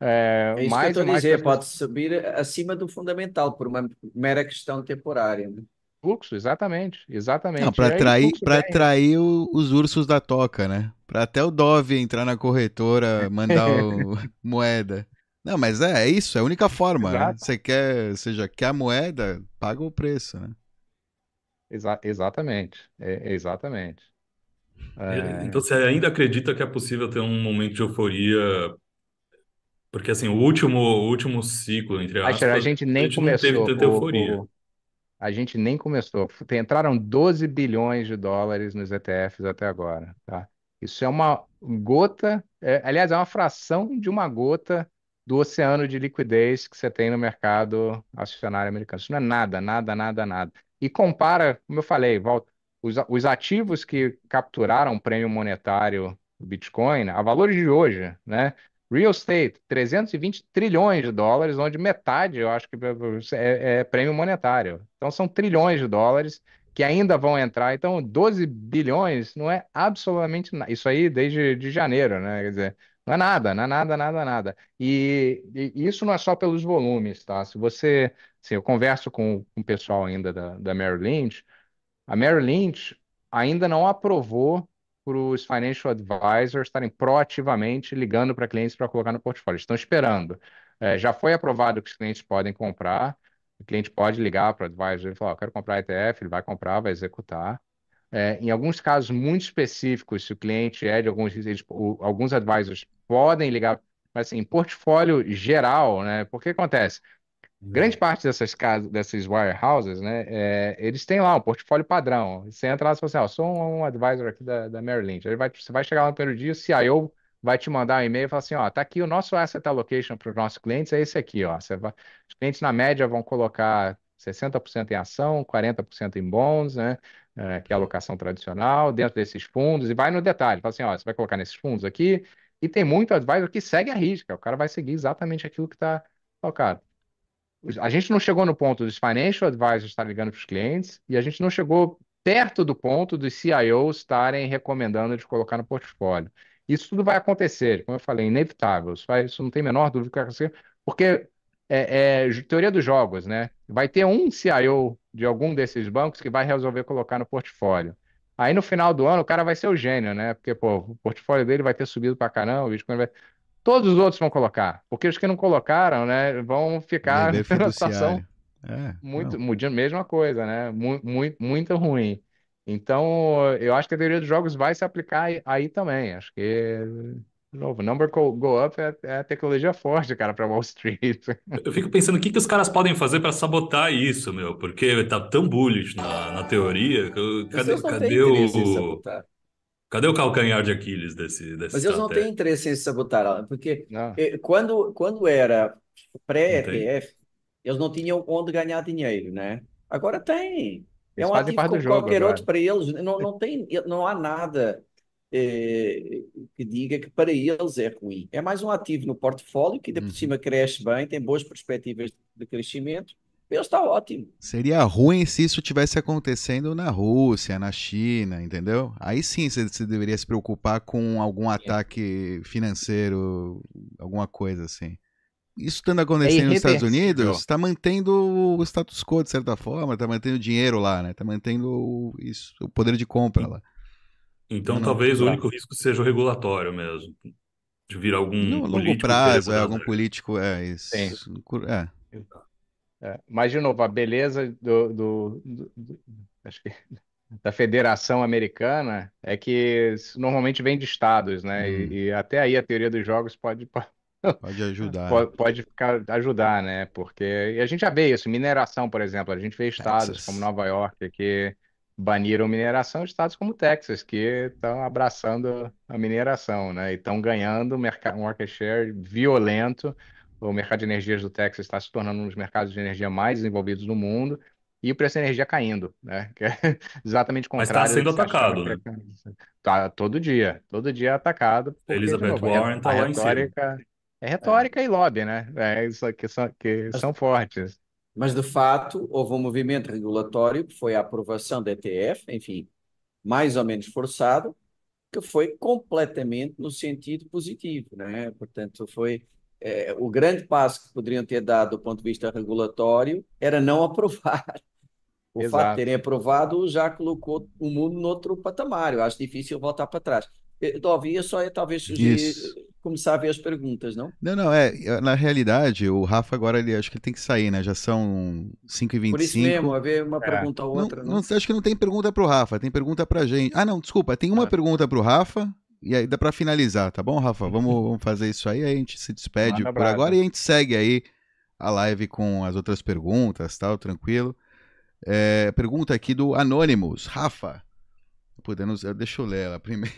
é, É isso que eu mais estou e a mais dizer, pessoas. pode subir acima do fundamental por uma mera questão temporária, né? Fluxo, exatamente, Não, exatamente. para E aí atrair, fluxo para vem. atrair o- os ursos da toca, né? Para até o Dove entrar na corretora, mandar o, moeda. Não, mas é, é isso, é a única forma, né? Exato, Você quer, ou seja, quer a moeda, paga o preço, né? exa- exatamente, é, exatamente. E- Então É, você ainda acredita que é possível ter um momento de euforia? Porque assim, o último, o último ciclo, entre Asher, a aspas, gente a nem gente não teve começou. tanta euforia. O, A gente nem começou. Tem- Entraram doze bilhões de dólares nos E T Fs até agora, tá? Isso é uma gota, é, aliás, é uma fração de uma gota do oceano de liquidez que você tem no mercado acionário americano. Isso não é nada, nada, nada, nada. E compara, como eu falei, volta, os, os ativos que capturaram o prêmio monetário do Bitcoin a valores de hoje, né? Real estate, trezentos e vinte trilhões de dólares, onde metade, eu acho que é, é prêmio monetário. Então, são trilhões de dólares que ainda vão entrar. Então, doze bilhões não é absolutamente nada. Isso aí desde de janeiro, né? Quer dizer, não é nada, não é nada, nada, nada. E, e isso não é só pelos volumes, tá? Se você, assim, eu converso com, com o pessoal ainda da, da Merrill Lynch, a Merrill Lynch ainda não aprovou para os financial advisors estarem proativamente ligando para clientes para colocar no portfólio. Estão esperando. É, já foi aprovado que os clientes podem comprar. O cliente pode ligar para o advisor e falar: "Eu quero comprar E T F", ele vai comprar, vai executar. É, em alguns casos muito específicos, se o cliente é de alguns, eles- o- alguns advisors podem ligar, mas assim, em portfólio geral, né? Porque acontece? Grande parte dessas casas, dessas wirehouses, né, é, eles têm lá um portfólio padrão. Você entra lá e fala assim, ó, sou um advisor aqui da, da Merrill Lynch. Ele vai, você vai chegar lá no primeiro dia, o C I O vai te mandar um e-mail e falar assim, ó, tá aqui o nosso asset allocation para os nossos clientes, é esse aqui, ó. Você vai, os clientes, na média, vão colocar sessenta por cento em ação, quarenta por cento em bonds, né, é, que é a alocação tradicional, dentro desses fundos, e vai no detalhe. Fala assim, ó, você vai colocar nesses fundos aqui, e tem muito advisor que segue a risca. O cara vai seguir exatamente aquilo que está colocado. a gente não chegou no ponto dos financial advisors estarem ligando para os clientes e a gente não chegou perto do ponto dos C I Os estarem recomendando de colocar no portfólio. Isso tudo vai acontecer, como eu falei, inevitável. Isso, vai- isso não tem a menor dúvida que vai acontecer, porque é, é ju- teoria dos jogos, né? Vai ter um C I O de algum desses bancos que vai resolver colocar no portfólio. Aí no final do ano o cara vai ser o gênio, né? Porque, pô, o portfólio dele vai ter subido pra caramba, o Bitcoin vai... Todos os outros vão colocar, porque os que não colocaram, né, vão ficar Dever numa situação fiduciário. É, muito, não. muito, mesma coisa, né? Muito, muito, muito ruim. Então, eu acho que a teoria dos jogos vai se aplicar aí, aí também. Acho que, de novo, number go, go up é, é a tecnologia forte, cara, para Wall Street. Eu fico pensando o que que os caras podem fazer para sabotar isso, meu, porque tá tão bullish na, na teoria. que eu- Mas Cadê, eles não têm cadê interesse em o, sabotar. cadê o calcanhar de Aquiles desse, dessa Mas eles não têm estratégia? interesse em sabotar, Alan, porque Não, eh, quando, quando era Não tem? pré-E T F, eles não tinham onde ganhar dinheiro, né? Agora tem. É eles um fazem ativo parte do como jogo qualquer outro agora. para eles. Não, não tem, não há nada eh, que diga que para eles é ruim. É mais um ativo no portfólio que ainda por Uhum. cima cresce bem, tem boas perspectivas de crescimento. Ele está ótimo. Seria ruim se isso tivesse acontecendo na Rússia, na China, entendeu? Aí sim você, você deveria se preocupar com algum ataque financeiro, alguma coisa assim. Isso estando É acontecendo nos Estados Unidos, irreversível. está mantendo o status quo, de certa forma, está mantendo o dinheiro lá, né? Está mantendo o, isso, o poder de compra lá. Não, Então, não. talvez o Exato. único risco seja o regulatório mesmo, de vir algum No longo político querer prazo, é mudar as algum regras. político, é Sim. isso. É. É. Mas, de novo, a beleza do, do, do- do- acho que da Federação Americana é que isso normalmente vem de estados, né? Hum, E, e até aí a teoria dos jogos pode, pode ajudar, né? pode, pode ficar, ajudar, né? Porque e a gente já vê isso, mineração, por exemplo, a gente vê estados como Texas. Nova York que baniram mineração, estados como Texas que estão abraçando a mineração, né? E estão ganhando merca- um market share violento. O mercado de energias do Texas está se tornando um dos mercados de energia mais desenvolvidos do mundo. E o preço da energia caindo, né? Que é exatamente o Mas está contrário do sendo que se achava atacado, que né? ia acontecer. Tá todo dia, todo dia é atacado, porque, de Elizabeth novo, a re- Warren a está lá em cima. retórica é É. retórica e lobby, né? É isso que são, que Mas são fortes. Mas, de fato, houve um movimento regulatório que foi a aprovação da E T F, enfim, mais ou menos forçado, que foi completamente no sentido positivo, né? Portanto, foi eh, o grande passo que poderiam ter dado do ponto de vista regulatório era não aprovar. O fato de Exato. terem aprovado já colocou o mundo noutro patamar. Eu acho difícil voltar para trás. Eh, Dove, eu só ia talvez sugerir Isso. eh, começar a ver as perguntas, não? Não, não, é. Na realidade, o Rafa agora ele acho que ele tem que sair, né? Já são cinco e vinte Por e isso mesmo, cinco. haver uma É. pergunta ou Não, outra, não, não? acho que não tem pergunta pro Rafa, tem pergunta pra gente. Ah, não, desculpa, tem uma Ah, pergunta pro Rafa e aí dá pra finalizar, tá bom, Rafa? Vamos, vamos fazer isso aí, aí a gente se despede Manda por agora e brasa. a gente segue aí a live com as outras perguntas, tal, tranquilo. É, pergunta aqui do Anonymous, Rafa. Podemos, deixa eu ler ela primeiro.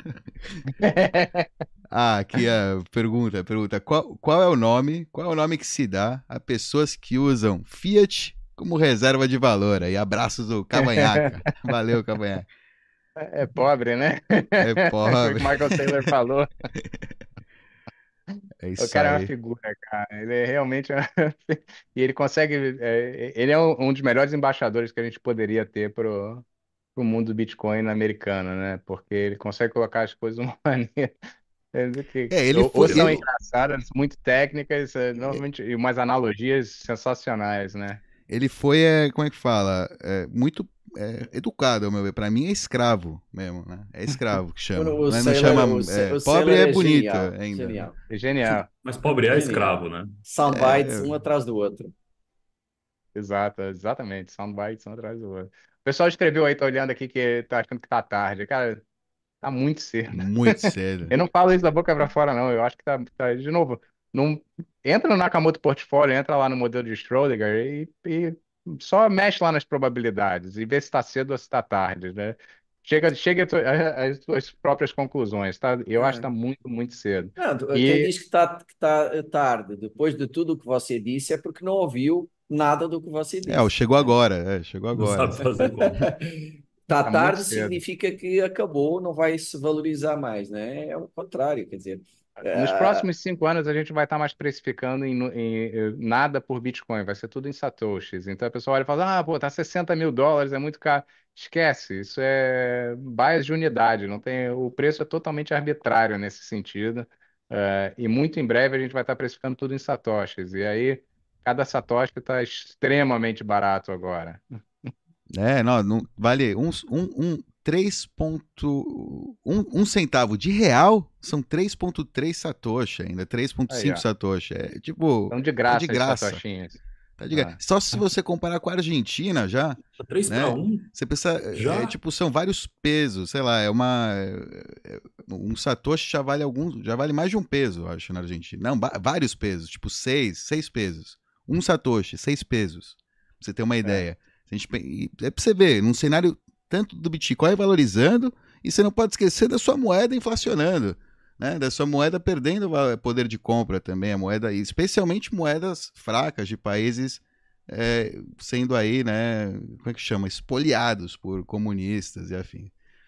Ah, aqui a pergunta, pergunta. Qual, qual é o nome, qual é o nome que se dá a pessoas que usam Fiat como reserva de valor? Aí, abraços do Cavanhaca. Valeu, Cavanhaca. É pobre, né? É Foi o pobre. que o Michael Taylor falou. É O isso cara é uma aí. figura, cara. Ele é realmente. uma- E ele consegue. é, ele é um um dos melhores embaixadores que a gente poderia ter pro, pro mundo do Bitcoin americano, né? Porque ele consegue colocar as coisas de uma maneira. é, que- É, ele Ou, ou foi. são Ele, engraçadas, muito técnicas, é, normalmente, e umas analogias sensacionais, né? ele foi, é, como é que fala? É, muito é, educado, ao meu ver. Pra mim é escravo mesmo, né? É escravo que O, chama. o Não, é- não Sailor, chama. o, Sa- É, o pobre Sailor é é bonito genial, ainda, né? genial, É genial. Mas pobre é genial. escravo, né? Soundbites É, um atrás do outro. Exato, exatamente. Soundbites um atrás do outro. O pessoal escreveu aí, tá olhando aqui que tá achando que tá tarde. Cara, tá muito cedo. muito cedo. Eu não falo isso da boca pra fora, não. Eu acho que tá, tá- de novo, não, entra no Nakamoto Portfólio, entra lá no modelo de Schrödinger e, e só mexe lá nas probabilidades e vê se está cedo ou se está tarde, né? Chega, chega a tu- a- às suas próprias conclusões, tá? Eu acho que É. está muito, muito cedo. Não, tu- quem E diz que está que tá tarde, depois de tudo o que você disse, é porque não ouviu nada do que você É, o disse, chegou né? agora, é, chegou Não agora. sabe fazer conta. Está Tá muito tarde cedo. significa que acabou, não vai se valorizar mais, né? É o contrário, quer dizer, Nos ah, próximos cinco anos, a gente vai estar mais precificando em, nu- em, eh, nada por Bitcoin, vai ser tudo em satoshis. Então a pessoa olha e fala: ah, pô, tá sessenta mil dólares, é muito caro. Esquece, isso é bias de unidade, não tem, o preço é totalmente arbitrário nesse sentido. Eh, e muito em breve a gente vai estar precificando tudo em satoshis. E aí, cada satoshi está extremamente barato agora. É, não, não vale um, um, um três ponto um, um centavo de real são três ponto três satoshi ainda, três ponto Aí, cinco ó, satoshi. É tipo, estão de tá de graça esses graça. satoshinhos. Tá de graça. Ah, Só se você comparar com a Argentina já, Tá três para né? um Você pensa, é, é, já? tipo, são vários pesos, sei lá, é uma. é- é- um satoshi já vale alguns, já vale mais de um peso, eu acho, na Argentina. Não, va- vários pesos, tipo seis, seis pesos. Um satoshi, seis pesos. Pra você ter uma é. ideia. A gente, pe- e é pra você ver, num cenário tanto do Bitcoin valorizando, e você não pode esquecer da sua moeda inflacionando, né? Da sua moeda perdendo va- poder de compra também, a moeda, e especialmente moedas fracas de países é, sendo aí, né, como é que chama? Espoliados por comunistas e afim.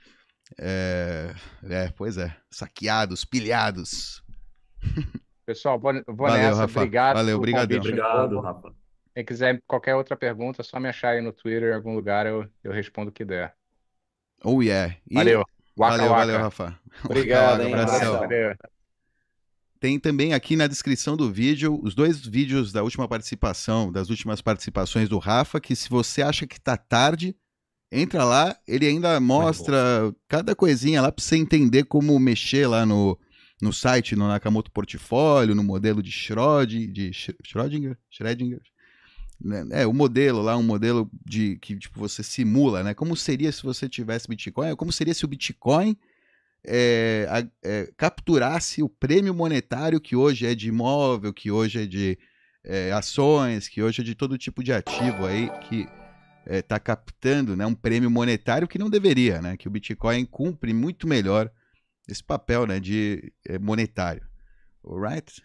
É, é, pois é, saqueados, pilhados. Pessoal, vou, vou Valeu, nessa. Rafa. Obrigado Valeu, pelo brigadão. convite de Obrigado, novo. Rafa. Quem quiser qualquer outra pergunta, é só me achar aí no Twitter, em algum lugar, eu, eu respondo o que der. Oh yeah. E Valeu. Waka valeu, valeu, waka. Rafa. Waka, obrigado, waka, hein? abração. Abração. Valeu. Tem também aqui na descrição do vídeo os dois vídeos da última participação, das últimas participações do Rafa, que se você acha que tá tarde, entra lá, ele ainda Muito bom. mostra cada coisinha lá para você entender como mexer lá no, no site, no Nakamoto Portfólio, no modelo de Schrödinger, de Schrödinger, Schrödinger, né? É, o modelo lá, um modelo de que tipo, você simula, né? Como seria se você tivesse Bitcoin? Como seria se o Bitcoin é, a, é, capturasse o prêmio monetário que hoje é de imóvel, que hoje é de é, ações, que hoje é de todo tipo de ativo aí que está é, captando, né, um prêmio monetário que não deveria, né? Que o Bitcoin cumpre muito melhor esse papel, né, de é, monetário. Alright?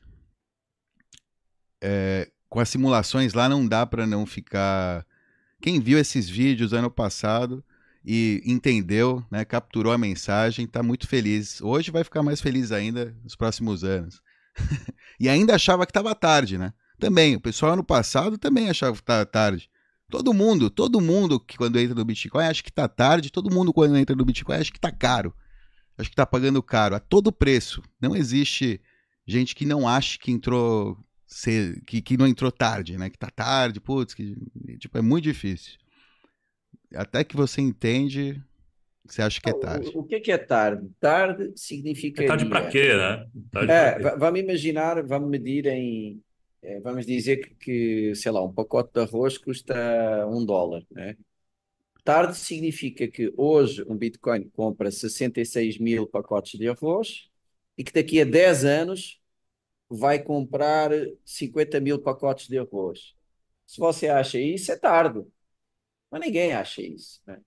É, com as simulações lá não dá para não ficar. Quem viu esses vídeos ano passado e entendeu, né, capturou a mensagem, está muito feliz. Hoje vai ficar mais feliz ainda nos próximos anos. E ainda achava que estava tarde, né? Também, o pessoal ano passado também achava que estava tarde. Todo mundo, todo mundo que quando entra no Bitcoin acha que está tarde, todo mundo quando entra no Bitcoin acha que está caro. Acha que está pagando caro, a todo preço. Não existe gente que não ache que entrou cedo, que, que não entrou tarde, né? Que tá tarde, putz, que, tipo, é muito difícil. Até que você entende, você acha que é tarde. O, o que é que é tarde? Tarde É tarde para significaria. quê, né? Tarde para É, quê? va- vamos imaginar, vamos medir em. eh, Vamos dizer que, que, sei lá, um pacote de arroz custa um dólar, né? Tarde significa que hoje um Bitcoin compra sessenta e seis mil pacotes de arroz e que daqui a dez anos vai comprar cinquenta mil pacotes de arroz. Se você acha isso, é tarde. Mas ninguém acha isso, né?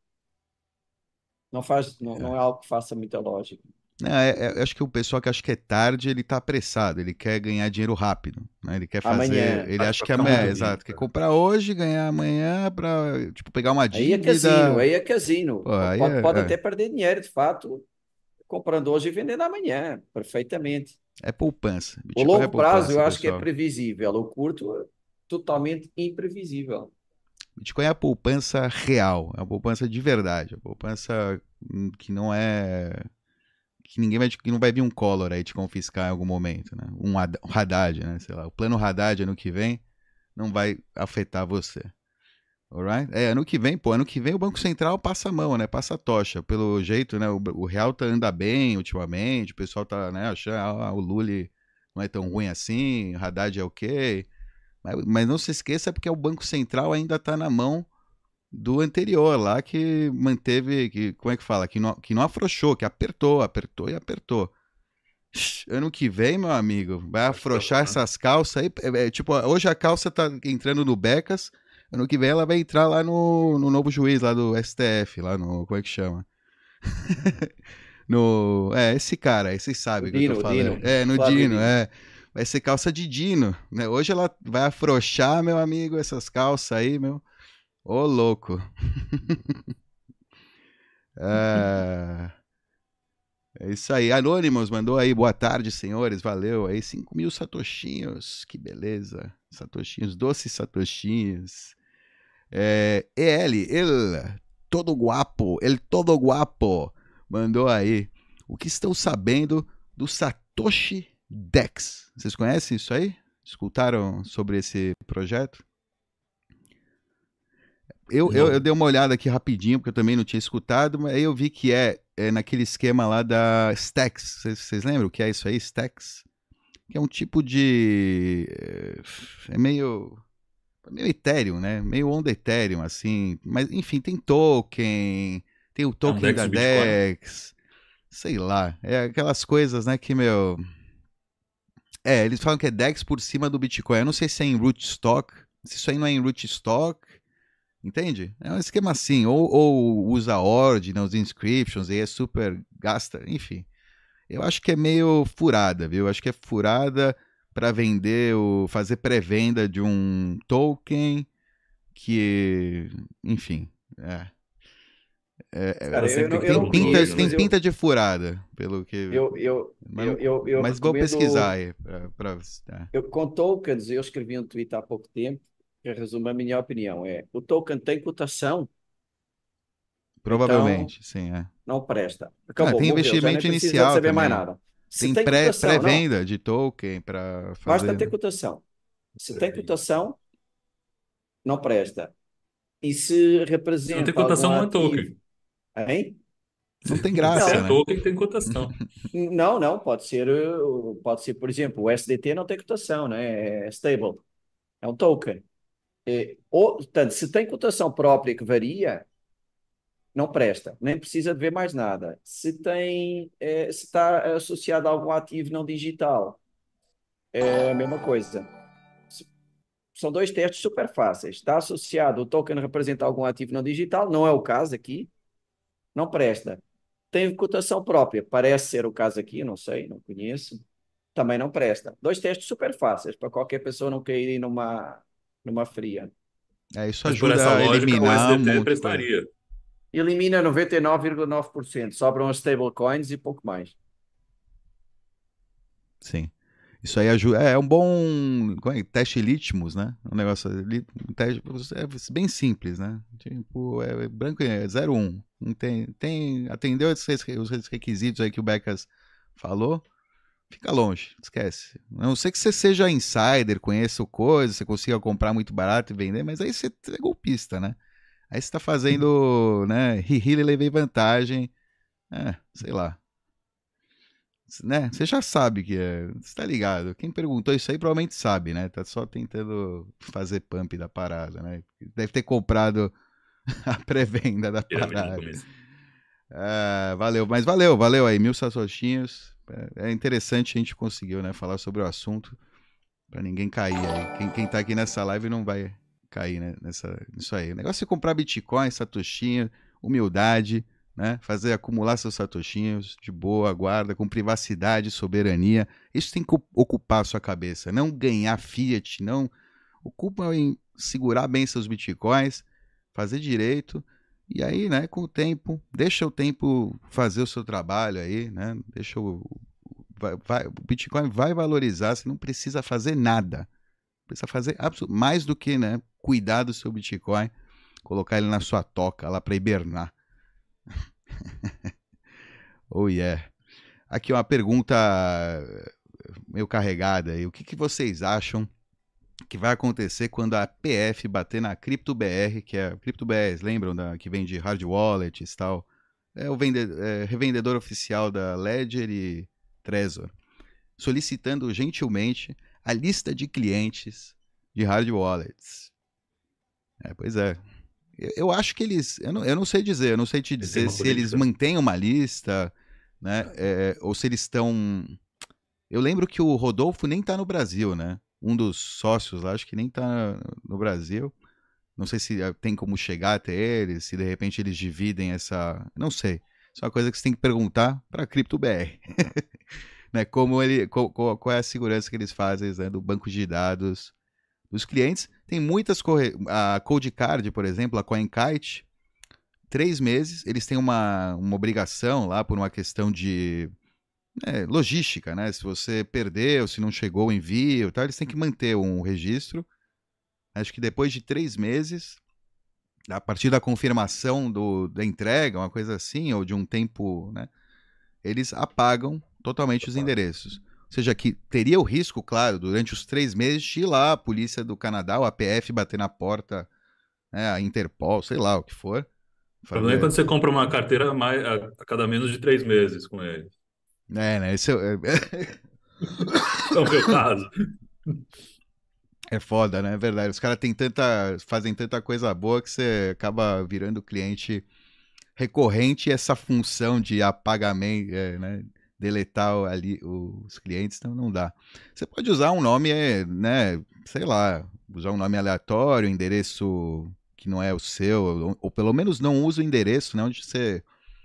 Não faz, não, não é algo que faça muita lógica. Não, é, é, eu acho que o pessoal que acha que é tarde, ele tá apressado, ele quer ganhar dinheiro rápido, né? Ele quer fazer, Amanhã. ele Tarde acha para que é ficar amanhã, muito exato, quer rico. comprar hoje, ganhar amanhã pra, tipo, pegar uma Aí é casino, dívida. aí é casino. Pô, aí Pode, pode é, até perder dinheiro, de fato, comprando hoje e vendendo amanhã, perfeitamente. é, é poupança. O Bitcoin é longo prazo poupança, eu acho que é pessoal. previsível, o curto é totalmente imprevisível. Bitcoin é a poupança real, é a poupança de verdade, a poupança hum, que não é que ninguém vai, te- que não vai vir um Collor aí te confiscar em algum momento, né? Um Had- um Haddad, né? Sei lá, o plano Haddad ano que vem não vai afetar você. Alright? É, ano que vem, pô, ano que vem o Banco Central passa a mão, né? Passa a tocha. Pelo jeito, né? O, o real tá anda bem ultimamente, o pessoal tá, né, achando, ah, o Lula não é tão ruim assim, o Haddad é ok. Mas, mas não se esqueça porque o Banco Central ainda tá na mão do anterior lá que manteve, que, como é que fala? Que não, que não afrouxou, que apertou, apertou e apertou. Ano que vem, meu amigo, vai afrouxar Bastante, né? essas calças aí. É, é, tipo, hoje a calça tá entrando no Becas, ano que vem ela vai entrar lá no, no novo juiz lá do S T F, lá no, como é que chama? No, é, esse cara, esse O sabe o que eu tô Dino, o falando. Dino, É, no Flávio Dino, Dino. é. Vai ser calça de Dino, né? Hoje ela vai afrouxar, meu amigo, essas calças aí, meu. Ô, louco. Ah, é isso aí. Anonymous mandou aí, boa tarde, senhores. Valeu aí, cinco mil satoshinhos. Que beleza. Satoshinhos, doces satoshinhos. É, ele, ele, todo guapo, ele todo guapo, mandou aí. O que estão sabendo do Satoshi Dex? Vocês conhecem isso aí? Escutaram sobre esse projeto? Eu, eu, eu dei uma olhada aqui rapidinho, porque eu também não tinha escutado, mas aí eu vi que é, é naquele esquema lá da Stacks. Vocês, vocês lembram o que é isso aí, Stacks? Que é um tipo de... É meio... meio Ethereum, né? Meio on Ethereum, assim. Mas, enfim, tem token, tem o token é um Dex da do Bitcoin? Dex, sei lá. É aquelas coisas, né, que, meu... É, eles falam que é Dex por cima do Bitcoin. Eu não sei se é em Rootstock, se isso aí não é em Rootstock, entende? É um esquema assim, ou, ou usa Ordinals, Inscriptions, e é super... gasta, enfim. Eu acho que é meio furada, viu? Eu acho que é furada para vender, o, fazer pré-venda de um token que, enfim, é, é, Cara, Você eu que tem não, que eu ter tem não um pinta, plugin, conheço, tem mas né? eu, pinta de furada, pelo que, eu, eu, mas, eu, não- eu, eu mas vou pesquisar recomendo. aí, pra, pra- tá. Eu, com tokens, eu escrevi um tweet há pouco tempo que resume a minha opinião. É, o token tem cotação, então Provavelmente, sim, é. não presta. Ah, Acabou, tem morreu, já nem investimento precisa de inicial saber mais também, nada. Se tem tem pré, cotação, não, pré-venda de token para basta fazer, ter né? cotação. Se tem cotação, não presta. E se Se não tem representa algum cotação, não é ativo, token. hein? Não tem Se é graça, Não, né? token, tem cotação. não, não, pode ser, uh, pode ser, por exemplo, o S D T não tem cotação, né? É stable, é um token. É, ou, portanto, se tem cotação própria que varia, não presta, nem precisa de ver mais nada. Se tem, é, se está associado a algum ativo não digital, é a mesma coisa. Se- São dois testes super fáceis. Está associado, o token representa algum ativo não digital, não é o caso aqui, não presta. Tem cotação própria, parece ser o caso aqui, não sei, não conheço, também não presta. Dois testes super fáceis para qualquer pessoa não cair numa, numa fria. É, isso Mas por essa ajuda a lógica, o eliminar um S D T monte de coisa. prestaria. Elimina noventa e nove vírgula nove por cento, sobram as stablecoins e pouco mais. Sim. Isso aí ajuda. É, é um bom como é? Teste Litmus, né? Um negócio ali, um teste é bem simples, né? Tipo, é branco é zero um. Não tem, tem, atendeu esses, os requisitos aí que o Becas falou, fica longe, esquece. A não ser que você seja insider, conheça o coisa, você consiga comprar muito barato e vender, mas aí você é golpista, né? Aí você tá fazendo, né? Ri-ri, levei vantagem. É, sei lá. Né? Você já sabe que é. Você tá ligado? Quem perguntou isso aí provavelmente sabe, né? Tá só tentando fazer pump da parada, né? Deve ter comprado a pré-venda da Pirâmide no parada. começo. Ah, valeu, mas valeu, valeu aí, mil satoshinhos. É interessante a gente conseguiu, né? Falar sobre o assunto pra ninguém cair aí. Quem, quem tá aqui nessa live não vai cair, né? Nessa, nisso aí. O negócio é comprar Bitcoin, satoshinho, humildade, né? Fazer acumular seus satoshinhos de boa, guarda, com privacidade, soberania. Isso tem que ocupar a sua cabeça. Não ganhar fiat, não. Ocupa em segurar bem seus bitcoins, fazer direito. E aí, né, com o tempo, deixa o tempo fazer o seu trabalho aí, né? Deixa o. Vai, vai, o Bitcoin vai valorizar, você não precisa fazer nada. Precisa fazer mais do que, né, cuidar do seu Bitcoin, colocar ele na sua toca lá para hibernar. Oh yeah. Aqui uma pergunta meio carregada aí. O que, que vocês acham que vai acontecer quando a P F bater na CryptoBR, que é a CryptoBR, lembram da que vende hard wallets e tal? É o vende, é, revendedor oficial da Ledger e Trezor, solicitando gentilmente a lista de clientes de hard wallets. É, pois é. Eu, eu acho que eles, eu não, eu não sei dizer, eu não sei te Eles têm dizer uma se eles política. mantêm uma lista, né? É, ou se eles estão. Eu lembro que o Rodolfo nem tá no Brasil, né? Um dos sócios lá, acho que nem tá no Brasil. Não sei se tem como chegar até eles, se de repente eles dividem essa. Não sei. Isso é uma coisa que você tem que perguntar para a CryptoBR. Né? Como ele, qual, qual é a segurança que eles fazem, né, do banco de dados dos clientes. Tem muitas corre... A Coldcard, por exemplo, a CoinKite, três meses, eles têm uma, uma obrigação lá por uma questão de é, logística, né? Se você perdeu, se não chegou o envio, tal, eles têm que manter um registro. Acho que depois de três meses, a partir da confirmação do, da entrega, uma coisa assim, ou de um tempo, né? Eles apagam totalmente os endereços. Ou seja, que teria o risco, claro, durante os três meses, de ir lá a polícia do Canadá, o A P F, bater na porta, né, a Interpol, sei lá o que for. O problema é Fazer... quando você compra uma carteira a, mais, a, a cada menos de três meses com ele. É, né? Esse é... É o meu caso. é foda, né? É verdade. Os caras têm tanta... fazem tanta coisa boa que você acaba virando cliente recorrente, e essa função de apagamento, é, né? Deletar ali os clientes, então não dá. Você pode usar um nome, né? Sei lá, usar um nome aleatório, endereço que não é o seu, ou, ou pelo menos não usa o endereço, né? Onde você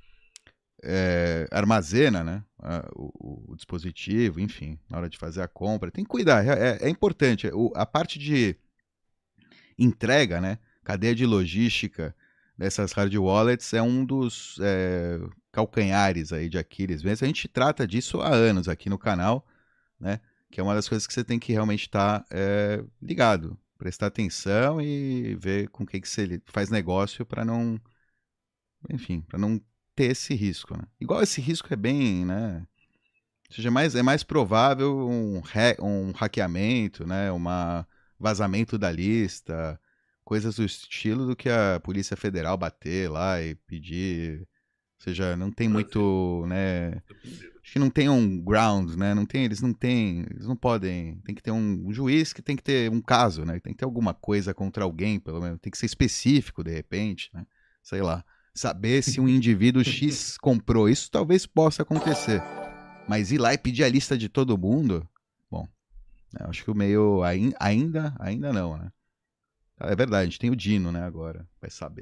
é, armazena, né? A, o, o dispositivo, enfim, na hora de fazer a compra. Tem que cuidar, é, é importante. O, a parte de entrega, né? Cadeia de logística dessas hard wallets é um dos é, calcanhares aí de Aquiles mesmo. A gente trata disso há anos aqui no canal, né? Que é uma das coisas que você tem que realmente estar é, ligado, prestar atenção e ver com quem que você faz negócio para não, enfim, para não ter esse risco, né? Igual esse risco é bem, né? Ou seja, mais, é mais provável um, ha um hackeamento, né? Uma vazamento da lista, coisas do estilo, do que a Polícia Federal bater lá e pedir. Ou seja, não tem muito, né? Acho que não tem um ground, né? Não tem, eles não têm, eles não podem. Tem que ter um, um juiz que tem que ter um caso, né? Tem que ter alguma coisa contra alguém, pelo menos. Tem que ser específico, de repente, né? Sei lá. Saber se um indivíduo X comprou. Isso talvez possa acontecer. Mas ir lá e pedir a lista de todo mundo, bom, acho que o meio ainda, ainda não, né? É verdade, a gente tem o Dino, né, agora, vai saber.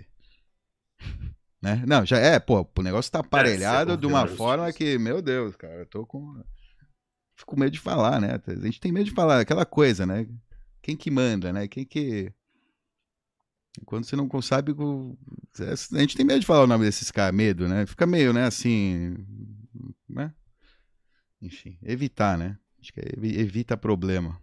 Né? Não, já é, pô, o negócio tá aparelhado é, de uma forma que, meu Deus, cara, eu tô com... Fico com medo de falar, né? A gente tem medo de falar, aquela coisa, né? Quem que manda, né? Quem que... Quando você não sabe... A gente tem medo de falar o nome desses caras, medo, né? Fica meio, né, assim... Né? Enfim, evitar, né? Acho que evita problema.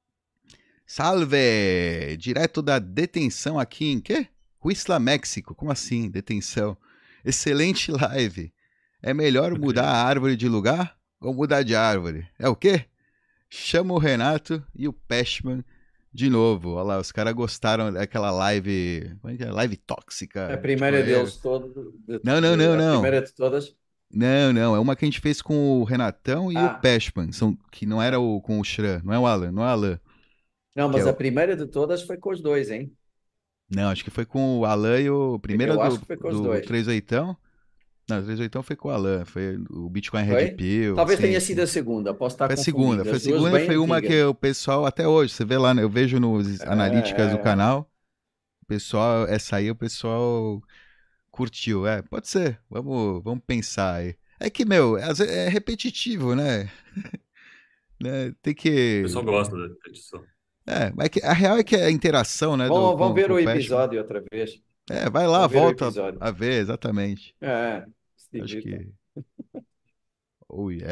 Salve! Direto da detenção aqui em quê? Huistla, México. Como assim, detenção? Excelente live. É melhor okay. mudar a árvore de lugar ou mudar de árvore? É o quê? Chama o Renato e o Peshman de novo. Olha lá, os caras gostaram daquela live... Como é que é? Live tóxica. A primeira tipo, deles todo. De, não, não, não, não. A primeira de todas... Não, não, é uma que a gente fez com o Renatão e ah. o Peshman, são, que não era o, com o Shran, não é o Alan, não é o Alan. Não, mas é a o... primeira de todas foi com os dois, hein? Não, acho que foi com o Alan e o primeiro Eu do, acho que foi com os do dois. três oitão. Não, o três oitão foi com o Alan, foi o Bitcoin Red Pill. Talvez sim, tenha sim. sido a segunda, posso estar foi a confundindo. segunda, foi a segunda, foi uma antigas. que o pessoal, até hoje, você vê lá, né, eu vejo nos é, analíticas é, do canal, o pessoal, essa aí o pessoal curtiu, é, pode ser, vamos, vamos pensar aí. É que, meu, é repetitivo, né? né? Tem que... O pessoal gosta da repetição. É, mas que, a real é que a interação, né? Vamos, do, vamos com, ver com o o episódio outra vez. É, vai lá, vamos volta a ver, exatamente. É, se Acho que... Oh, yeah.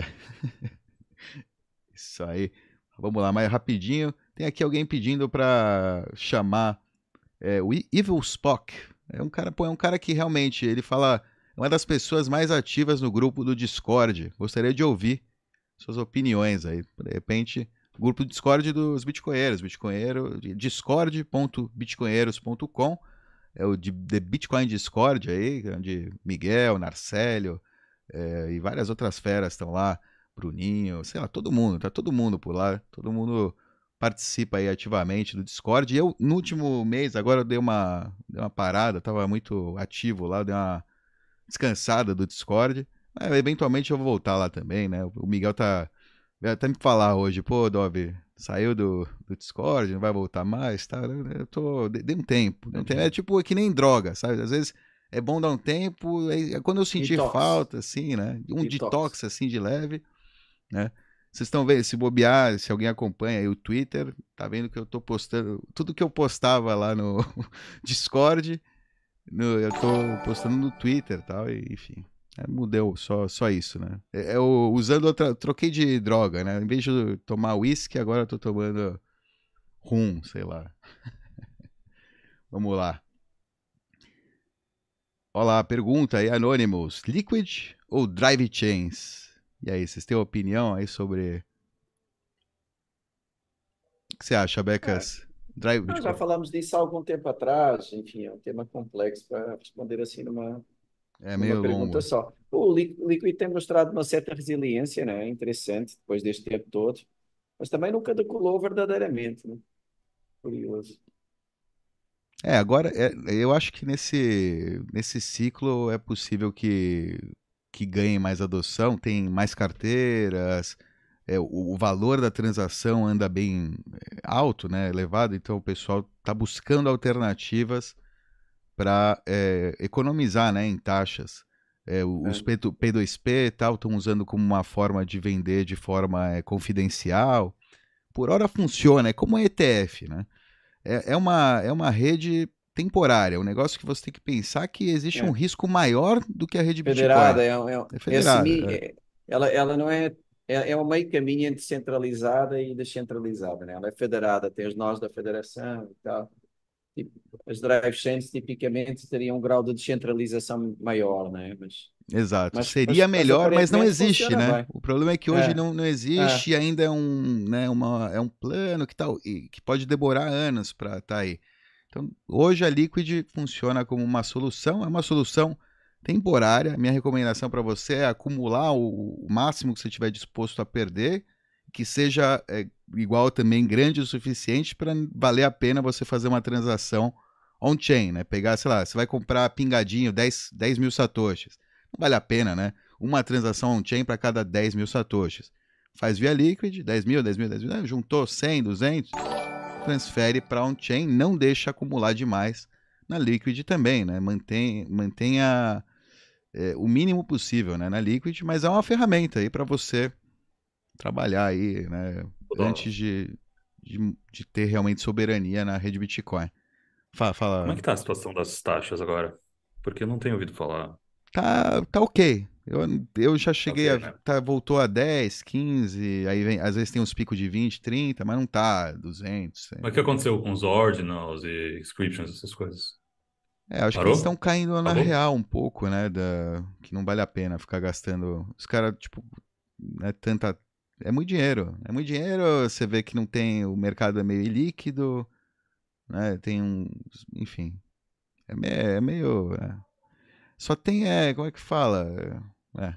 Isso aí. Vamos lá, mais rapidinho. Tem aqui alguém pedindo para chamar é, o Evil Spock. É um cara, pô, é um cara que realmente, ele fala... É uma das pessoas mais ativas no grupo do Discord. Gostaria de ouvir suas opiniões aí. De repente, grupo do Discord dos Bitcoinheiros. Bitcoinheiro, discord ponto bitcoinheiros ponto com. É o de, de Bitcoin Discord aí, onde Miguel, Narcélio é, e várias outras feras estão lá. Bruninho, sei lá, todo mundo. Tá todo mundo por lá. Todo mundo participa aí ativamente do Discord. E eu, no último mês, agora eu dei uma, dei uma parada. Tava muito ativo lá, dei uma descansada do Discord, mas eventualmente eu vou voltar lá também, né? O Miguel tá vai até me falar hoje, pô, Dove, saiu do, do Discord, não vai voltar mais, tá? Eu tô, dei um tempo, dei um tempo. É tipo, é que nem droga, sabe? Às vezes é bom dar um tempo, aí, quando eu sentir detox. falta, assim, né? Um detox. detox, assim, de leve, né? Vocês estão vendo, se bobear, se alguém acompanha aí o Twitter, tá vendo que eu tô postando, tudo que eu postava lá no Discord, no- eu tô postando no Twitter e tal, e, enfim. É, mudou só, só isso, né? É, eu usando outra. Troquei de droga, né? Em vez de tomar uísque, agora eu tô tomando rum, sei lá. Vamos lá. Olá, pergunta aí, Anonymous. Liquid ou Drive Chains? E aí, vocês têm opinião aí sobre. O que você acha, É, Becas? Drive. nós já falamos disso há algum tempo atrás, enfim, é um tema complexo para responder assim numa, É numa meio pergunta longo. só. O Li- o Liquid tem mostrado uma certa resiliência, né? Interessante, depois deste tempo todo, mas também nunca decolou verdadeiramente, né? Curioso. É, agora é, eu acho que nesse, nesse ciclo é possível que, que ganhe mais adoção, tem mais carteiras, é, o, o valor da transação anda bem é, alto, né, elevado, então o pessoal está buscando alternativas para economizar, né, em taxas. É, o- os É, P, P dois P e tal estão usando como uma forma de vender de forma é, confidencial. Por hora funciona, é como um E T F, né? É, é uma, é uma rede temporária, um negócio que você tem que pensar que existe um é. risco maior do que a rede Bitcoin. Federada é, um- é, um- É é federada. semi, É. é- ela, ela não é, é, é um meio caminho entre centralizada e descentralizada, né? Ela é federada, tem os nós da federação e tal. Tipo, as drive chains tipicamente teriam um grau de descentralização maior, né? Mas, Exato. mas, Seria mas, mas melhor, mas não aparentemente existe, funciona né? bem. O problema é que hoje É, não, não é, existe e ainda é um, né, uma, é um plano que, tal, e que pode demorar anos para estar aí. Então, hoje a Liquid funciona como uma solução, é uma solução temporária. Minha recomendação para você é acumular o, o máximo que você estiver disposto a perder, que seja é, igual também grande o suficiente para valer a pena você fazer uma transação on-chain, né? Pegar, sei lá, você vai comprar pingadinho dez, dez mil satoshis. Não vale a pena, né? Uma transação on-chain para cada dez mil satoshis. Faz via Liquid, dez mil, dez mil, dez mil, né? Juntou cem, duzentos, transfere para on-chain, não deixa acumular demais na Liquid também, né? Mantém, mantenha é, o mínimo possível, né, na Liquid, mas é uma ferramenta aí para você trabalhar aí, né, Ó, antes de, de, de ter realmente soberania na rede Bitcoin. Fala, como é fala. que tá a situação das taxas agora? Porque eu não tenho ouvido falar. Tá, tá ok. Eu, eu já Tá ok, cheguei a. né? Tá, voltou a dez, quinze, aí vem, às vezes tem uns picos de vinte, trinta, mas não tá duzentos. Mas o que aconteceu com os ordinals e inscriptions, essas coisas? É, acho que eles estão Parou? caindo na Acabou? real um pouco, né? Da, que não vale a pena ficar gastando. Os caras, tipo, é tanta. É muito dinheiro. É muito dinheiro, você vê que não tem. O mercado é meio ilíquido, né? Tem um. Enfim. É meio. É meio é. Só tem. É, como é que fala? É.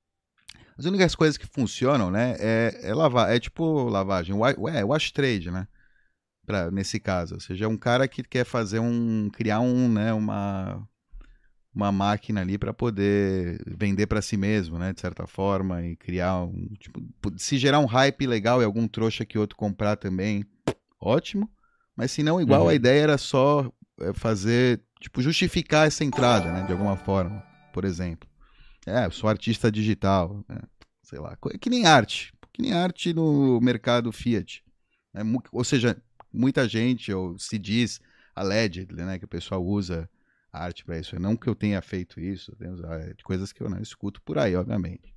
As únicas coisas que funcionam, né? É, é lavar. É tipo lavagem. wa- É, wash trade, né? Pra, nesse caso. Ou seja, é um cara que quer fazer um. Criar um, né? Uma uma máquina ali para poder vender para si mesmo, né, de certa forma, e criar um, tipo, se gerar um hype legal e algum trouxa que outro comprar também, ótimo, mas se não, igual a Uhum. ideia era só é, fazer, tipo, justificar essa entrada, né, de alguma forma, por exemplo. É, eu sou artista digital, né, sei lá, co- que nem arte, que nem arte no mercado Fiat, né, mu- ou seja, muita gente, ou se diz, allegedly, né, que o pessoal usa arte para isso. Não que eu tenha feito isso, tem é, coisas que eu não escuto por aí, obviamente.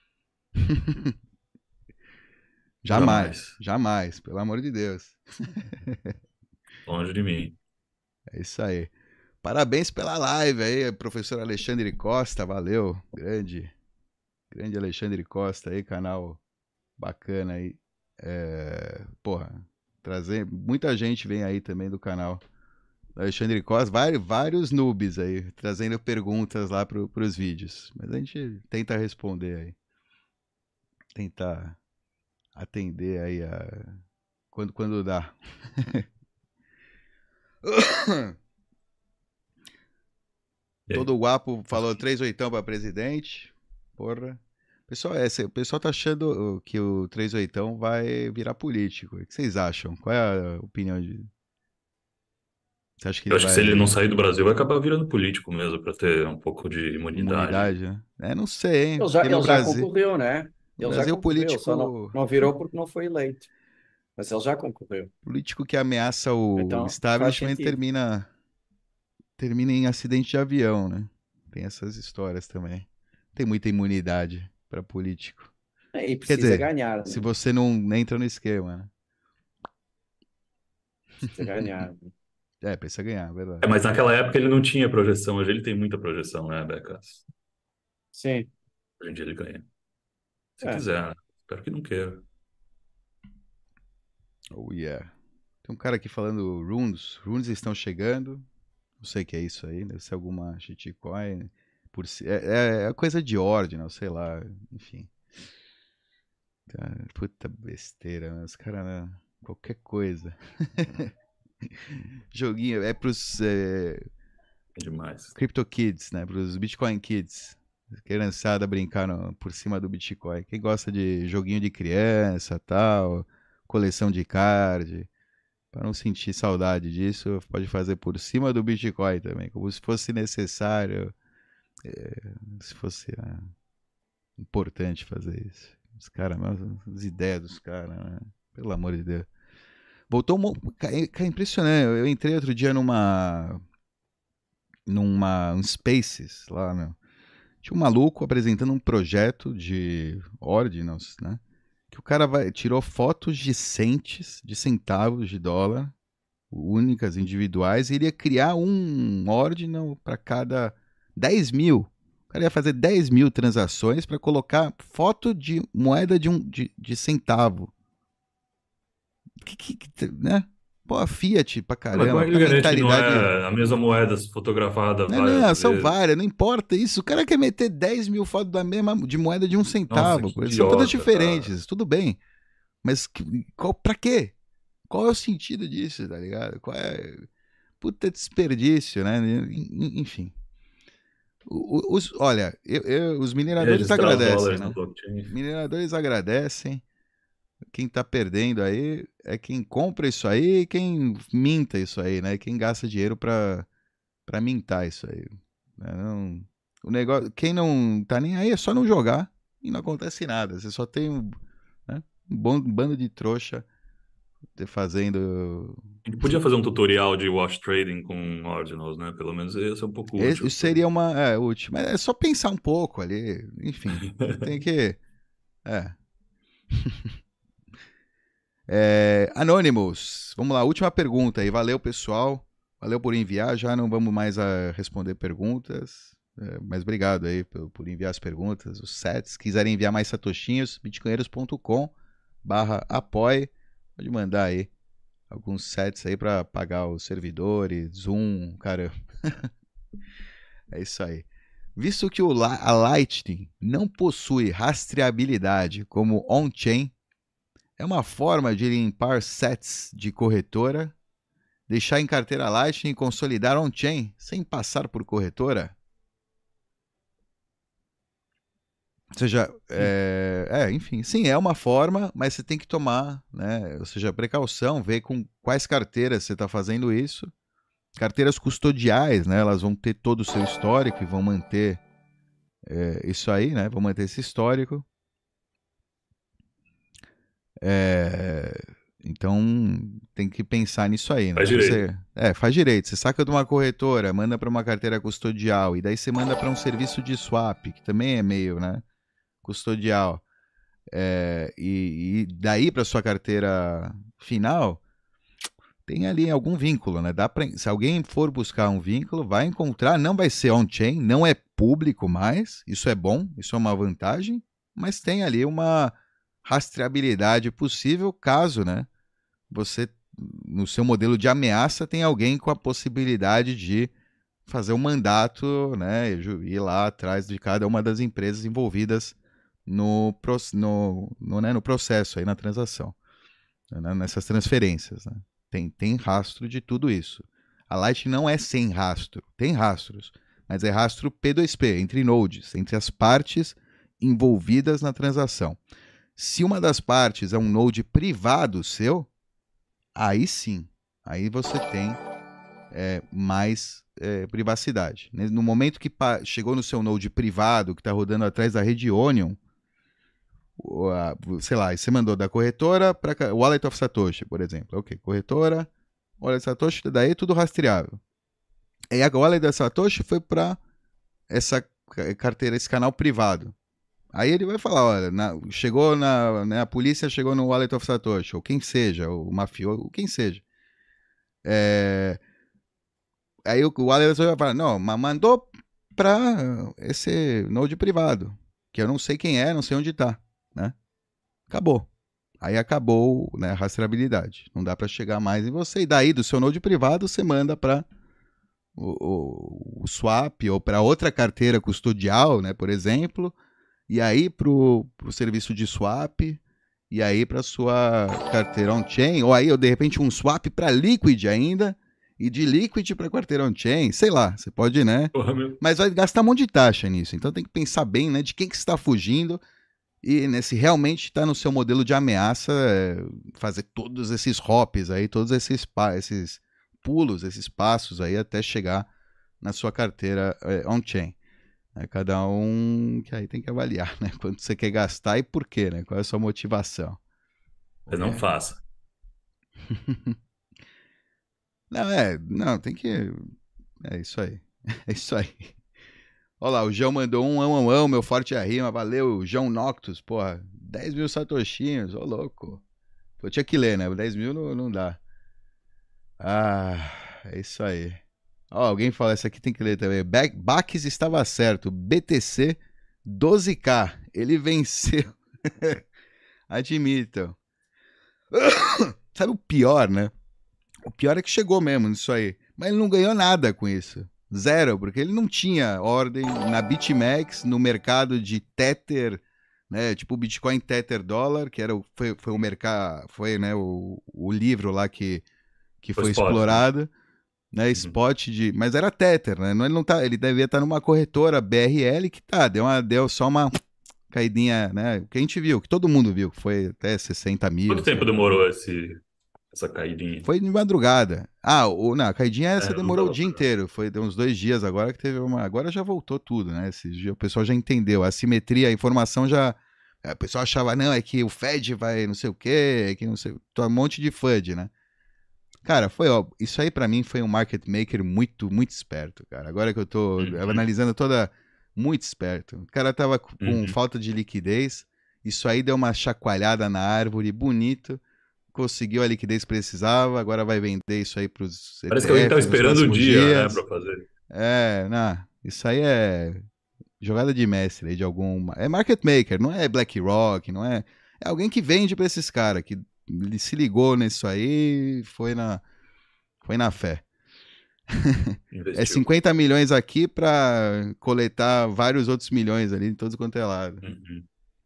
Jamais, Jamais. jamais, pelo amor de Deus. Longe de mim. É isso aí. Parabéns pela live aí, professor Alexandre Costa, valeu. Grande, grande Alexandre Costa aí, canal bacana aí. É, porra, trazer, muita gente vem aí também do canal Alexandre Costa, vários, vários noobs aí, trazendo perguntas lá pro, pros vídeos. Mas a gente tenta responder aí. Tentar atender aí a... quando, quando dá. E aí? Todo guapo falou três oitão para presidente. Porra. Pessoal, é, cê- o pessoal tá achando que o três oitão vai virar político. O que vocês acham? Qual é a opinião de. Você acha que Eu ele acho que se ele não vai. sair do Brasil, vai acabar virando político mesmo, para ter um pouco de imunidade. Imunidade, né? É, não sei, hein? ele já, Porque no ele já Brasil. concorreu, né? No Ele já Brasil, o concorreu, só não, político. não virou porque não foi eleito, mas ele já concorreu. Político que ameaça o Então faz establishment sentido. termina termina em acidente de avião, né? Tem essas histórias também. Tem muita imunidade para político. E Quer precisa dizer, ganhar, se né? você não entra no esquema, né? Precisa ganhar. Né? É, precisa ganhar, é É, verdade. mas naquela época ele não tinha projeção, hoje ele tem muita projeção, né, Becas? Sim. Hoje em dia ele ganha. Se É. quiser, né? Espero que não queira. Oh, yeah. Tem um cara aqui falando runes. Runes estão chegando. Não sei o que é isso aí. Deve ser alguma shitcoin. Por si... é, é, é coisa de ordem, sei lá. Enfim. Tá, puta besteira, né? Os caras, né? Qualquer coisa. Joguinho. É pros é, É demais. Crypto Kids, né? Pros Bitcoin Kids. Criançada brincar no, por cima do Bitcoin. Quem gosta de joguinho de criança, tal, coleção de card, para não sentir saudade disso, pode fazer por cima do Bitcoin também, como se fosse necessário, é, se fosse é, importante fazer isso. Os caras, as ideias dos caras, né? Pelo amor de Deus. Voltou, é impressionante. Eu entrei outro dia numa, numa um Spaces lá, meu. Tinha um maluco apresentando um projeto de Ordinals, né? Que o cara vai, tirou fotos de centes, de centavos de dólar, únicas, individuais, e iria criar um Ordinal para cada dez mil. O cara ia fazer dez mil transações para colocar foto de moeda de, um, de, de centavo. Que, que, que, né? Pô, a Fiat pra Mas como caramba, é que puta ele garante que não mentalidade. é a mesma moeda fotografada Não, não, várias são vezes? várias, não importa isso. O cara quer meter dez mil fotos da mesma, de moeda de um Nossa, centavo. que São todas idiota, cara. diferentes, tudo bem. Mas que- qual, pra quê? Qual é o sentido disso, tá ligado? Qual é. Puta desperdício, né? En- Enfim. O- o- Os, olha, eu- eu- os mineradores Registrar os agradecem, dólares na né? blockchain. Mineradores agradecem. Quem tá perdendo aí é quem compra isso aí e quem minta isso aí, né? Quem gasta dinheiro pra, pra mintar isso aí. Né? Não, o negócio, quem não tá nem aí é só não jogar e não acontece nada. Você só tem um, né, um bom, um bando de trouxa fazendo. A gente podia fazer um tutorial de wash trading com ordinals, né? Pelo menos ia ser um pouco Esse útil. seria uma. É, útil, mas é só pensar um pouco ali. Enfim, você tem que. É. É, Anonymous, vamos lá, última pergunta aí. Valeu, pessoal. Valeu por enviar. Já não vamos mais a responder perguntas. É, mas obrigado aí por, por enviar as perguntas, os sets. Se quiserem enviar mais satoshinhos, bitcoinheiros ponto com barra apoie. Pode mandar aí alguns sets aí para pagar os servidores, Zoom, caramba. É isso aí. Visto que o, a Lightning não possui rastreabilidade como on-chain, é uma forma de limpar sets de corretora, deixar em carteira Lightning e consolidar on-chain sem passar por corretora? Ou seja, é, é, enfim, sim, é uma forma, mas você tem que tomar, né? Ou seja, precaução, ver com quais carteiras você está fazendo isso. Carteiras custodiais, né? Elas vão ter todo o seu histórico e vão manter é, isso aí, né? Vão manter esse histórico. É, então tem que pensar nisso aí, né? Faz Se direito. você, é, faz direito. Você saca de uma corretora, manda para uma carteira custodial e daí você manda para um serviço de swap, que também é meio, né? Custodial. É, e, e daí para sua carteira final tem ali algum vínculo, né? Dá pra, se alguém for buscar um vínculo, vai encontrar, não vai ser on-chain, não é público mais, isso é bom, isso é uma vantagem, mas tem ali uma rastreabilidade possível caso, né, você, no seu modelo de ameaça, tem alguém com a possibilidade de fazer um mandato, né, ir lá atrás de cada uma das empresas envolvidas no, no, no, né, no processo, aí, na transação, né, nessas transferências, né. Tem, tem rastro de tudo isso. A Lightning não é sem rastro, tem rastros, mas é rastro P dois P, entre nodes, entre as partes envolvidas na transação. Se uma das partes é um node privado seu, aí sim, aí você tem é, mais é, privacidade. No momento que chegou no seu node privado, que está rodando atrás da rede Onion, sei lá, você mandou da corretora para o Wallet of Satoshi, por exemplo. Ok, corretora, Wallet of Satoshi, daí é tudo rastreável. E a wallet da Satoshi foi para essa carteira, esse canal privado. Aí ele vai falar, olha, na, chegou na, né, a polícia chegou no Wallet of Satoshi, ou quem seja, o mafioso, quem seja. É... Aí o Wallet of Satoshi vai falar, não, mas mandou para esse node privado, que eu não sei quem é, não sei onde está, né? Acabou. Aí acabou, né, a rastreabilidade. Não dá para chegar mais em você. E daí, do seu node privado, você manda para o, o, o swap ou para outra carteira custodial, né, por exemplo, e aí para o serviço de swap, e aí para sua carteira on-chain, ou aí, ou de repente, um swap para Liquid ainda, e de Liquid para carteira on-chain, sei lá, você pode, né? Porra, meu. Mas vai gastar um monte de taxa nisso. Então tem que pensar bem, né, de quem que está fugindo e, né, se realmente está no seu modelo de ameaça, é, fazer todos esses hops aí, todos esses, esses pulos, esses passos aí até chegar na sua carteira é, on-chain. É, cada um que aí tem que avaliar, né? Quanto você quer gastar e por quê, né? Qual é a sua motivação? Você não É. faça. Não, é, não, tem que... É isso aí, é isso aí. Olha lá, o João mandou um ão, ão, ão, meu forte é a rima, valeu, João Noctus, porra, dez mil satoshinhos, ô louco. Eu tinha que ler, né, dez mil não, não dá. Ah, é isso aí. Ó, alguém fala, essa aqui tem que ler também. Baques estava certo, B T C doze K, ele venceu. Admitam. Sabe o pior, né? O pior é que chegou mesmo nisso aí. Mas ele não ganhou nada com isso. Zero, porque ele não tinha ordem na BitMEX, no mercado de Tether, né? Tipo o Bitcoin Tether dólar, que era o, foi, foi o mercado, foi, né, o, o livro lá que, que foi, foi spot, explorado, né? né? Uhum. Spot de. Mas era Tether, né? Ele, não tá, ele devia estar numa corretora B R L que tá, deu, uma, deu só uma caidinha, né? Que a gente viu, que todo mundo viu, que foi até sessenta mil. Quanto tempo demorou esse. Essa caidinha? Foi de madrugada. Ah, o, não, a caidinha essa é, demorou o dia pra... inteiro. Foi de uns dois dias agora que teve uma... Agora já voltou tudo, né? Esse dia o pessoal já entendeu. A simetria, a informação já... O pessoal achava, não, é que o Fed vai não sei o quê, é que não sei... Um monte de F U D, né? Cara, foi, ó... Isso aí pra mim foi um market maker muito, muito esperto, cara. Agora que eu tô uhum. analisando toda... Muito esperto. O cara tava com uhum. falta de liquidez. Isso aí deu uma chacoalhada na árvore, bonito. Conseguiu a liquidez que precisava, agora vai vender isso aí para os E T Fs. Parece que alguém tá esperando o dia, dias. né, para fazer. É, não, isso aí é jogada de mestre aí de algum... É market maker, não é BlackRock, não é... É alguém que vende para esses caras, que ele se ligou nisso aí e foi na... foi na fé. É cinquenta milhões aqui para coletar vários outros milhões ali em todos quanto é lado. Uhum.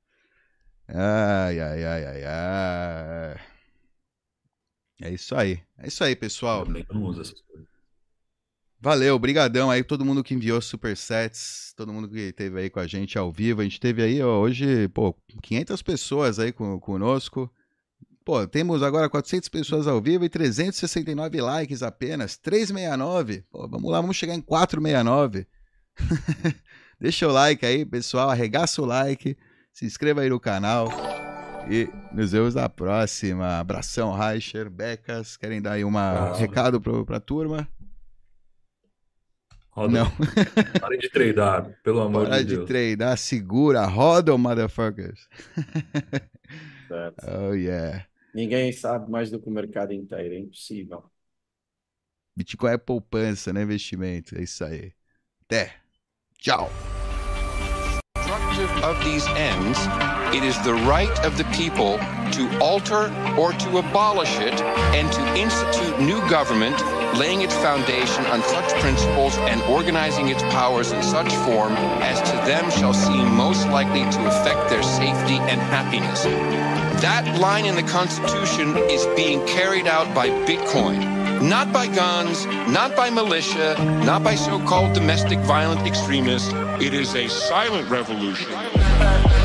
Ai, ai, ai, ai, ai... É isso aí. É isso aí, pessoal. Eu não uso essas coisas. Valeu, brigadão aí, todo mundo que enviou supersets, todo mundo que esteve aí com a gente ao vivo. A gente teve aí, ó, hoje, pô, quinhentas pessoas aí com, conosco. Pô, temos agora quatrocentas pessoas ao vivo e trezentos e sessenta e nove likes apenas. trezentos e sessenta e nove. Pô, vamos lá, vamos chegar em quatrocentos e sessenta e nove. Deixa o like aí, pessoal. Arregaça o like. Se inscreva aí no canal. E nos vemos na próxima. Abração, Reicher, Becas. Querem dar aí um recado pra, pra turma? Roda. Não. Pare de treinar, pelo amor Para de Deus. Para de treinar, segura. Roda, motherfuckers. Certo. Oh, yeah. Ninguém sabe mais do que o mercado inteiro. É impossível. Bitcoin é poupança, não é investimento. É isso aí. Até. Tchau. Of these ends, it is the right of the people to alter or to abolish it and to institute new government, laying its foundation on such principles and organizing its powers in such form as to them shall seem most likely to affect their safety and happiness. That line in the Constitution is being carried out by Bitcoin. Not by guns, not by militia, not by so-called domestic violent extremists. It is a silent revolution.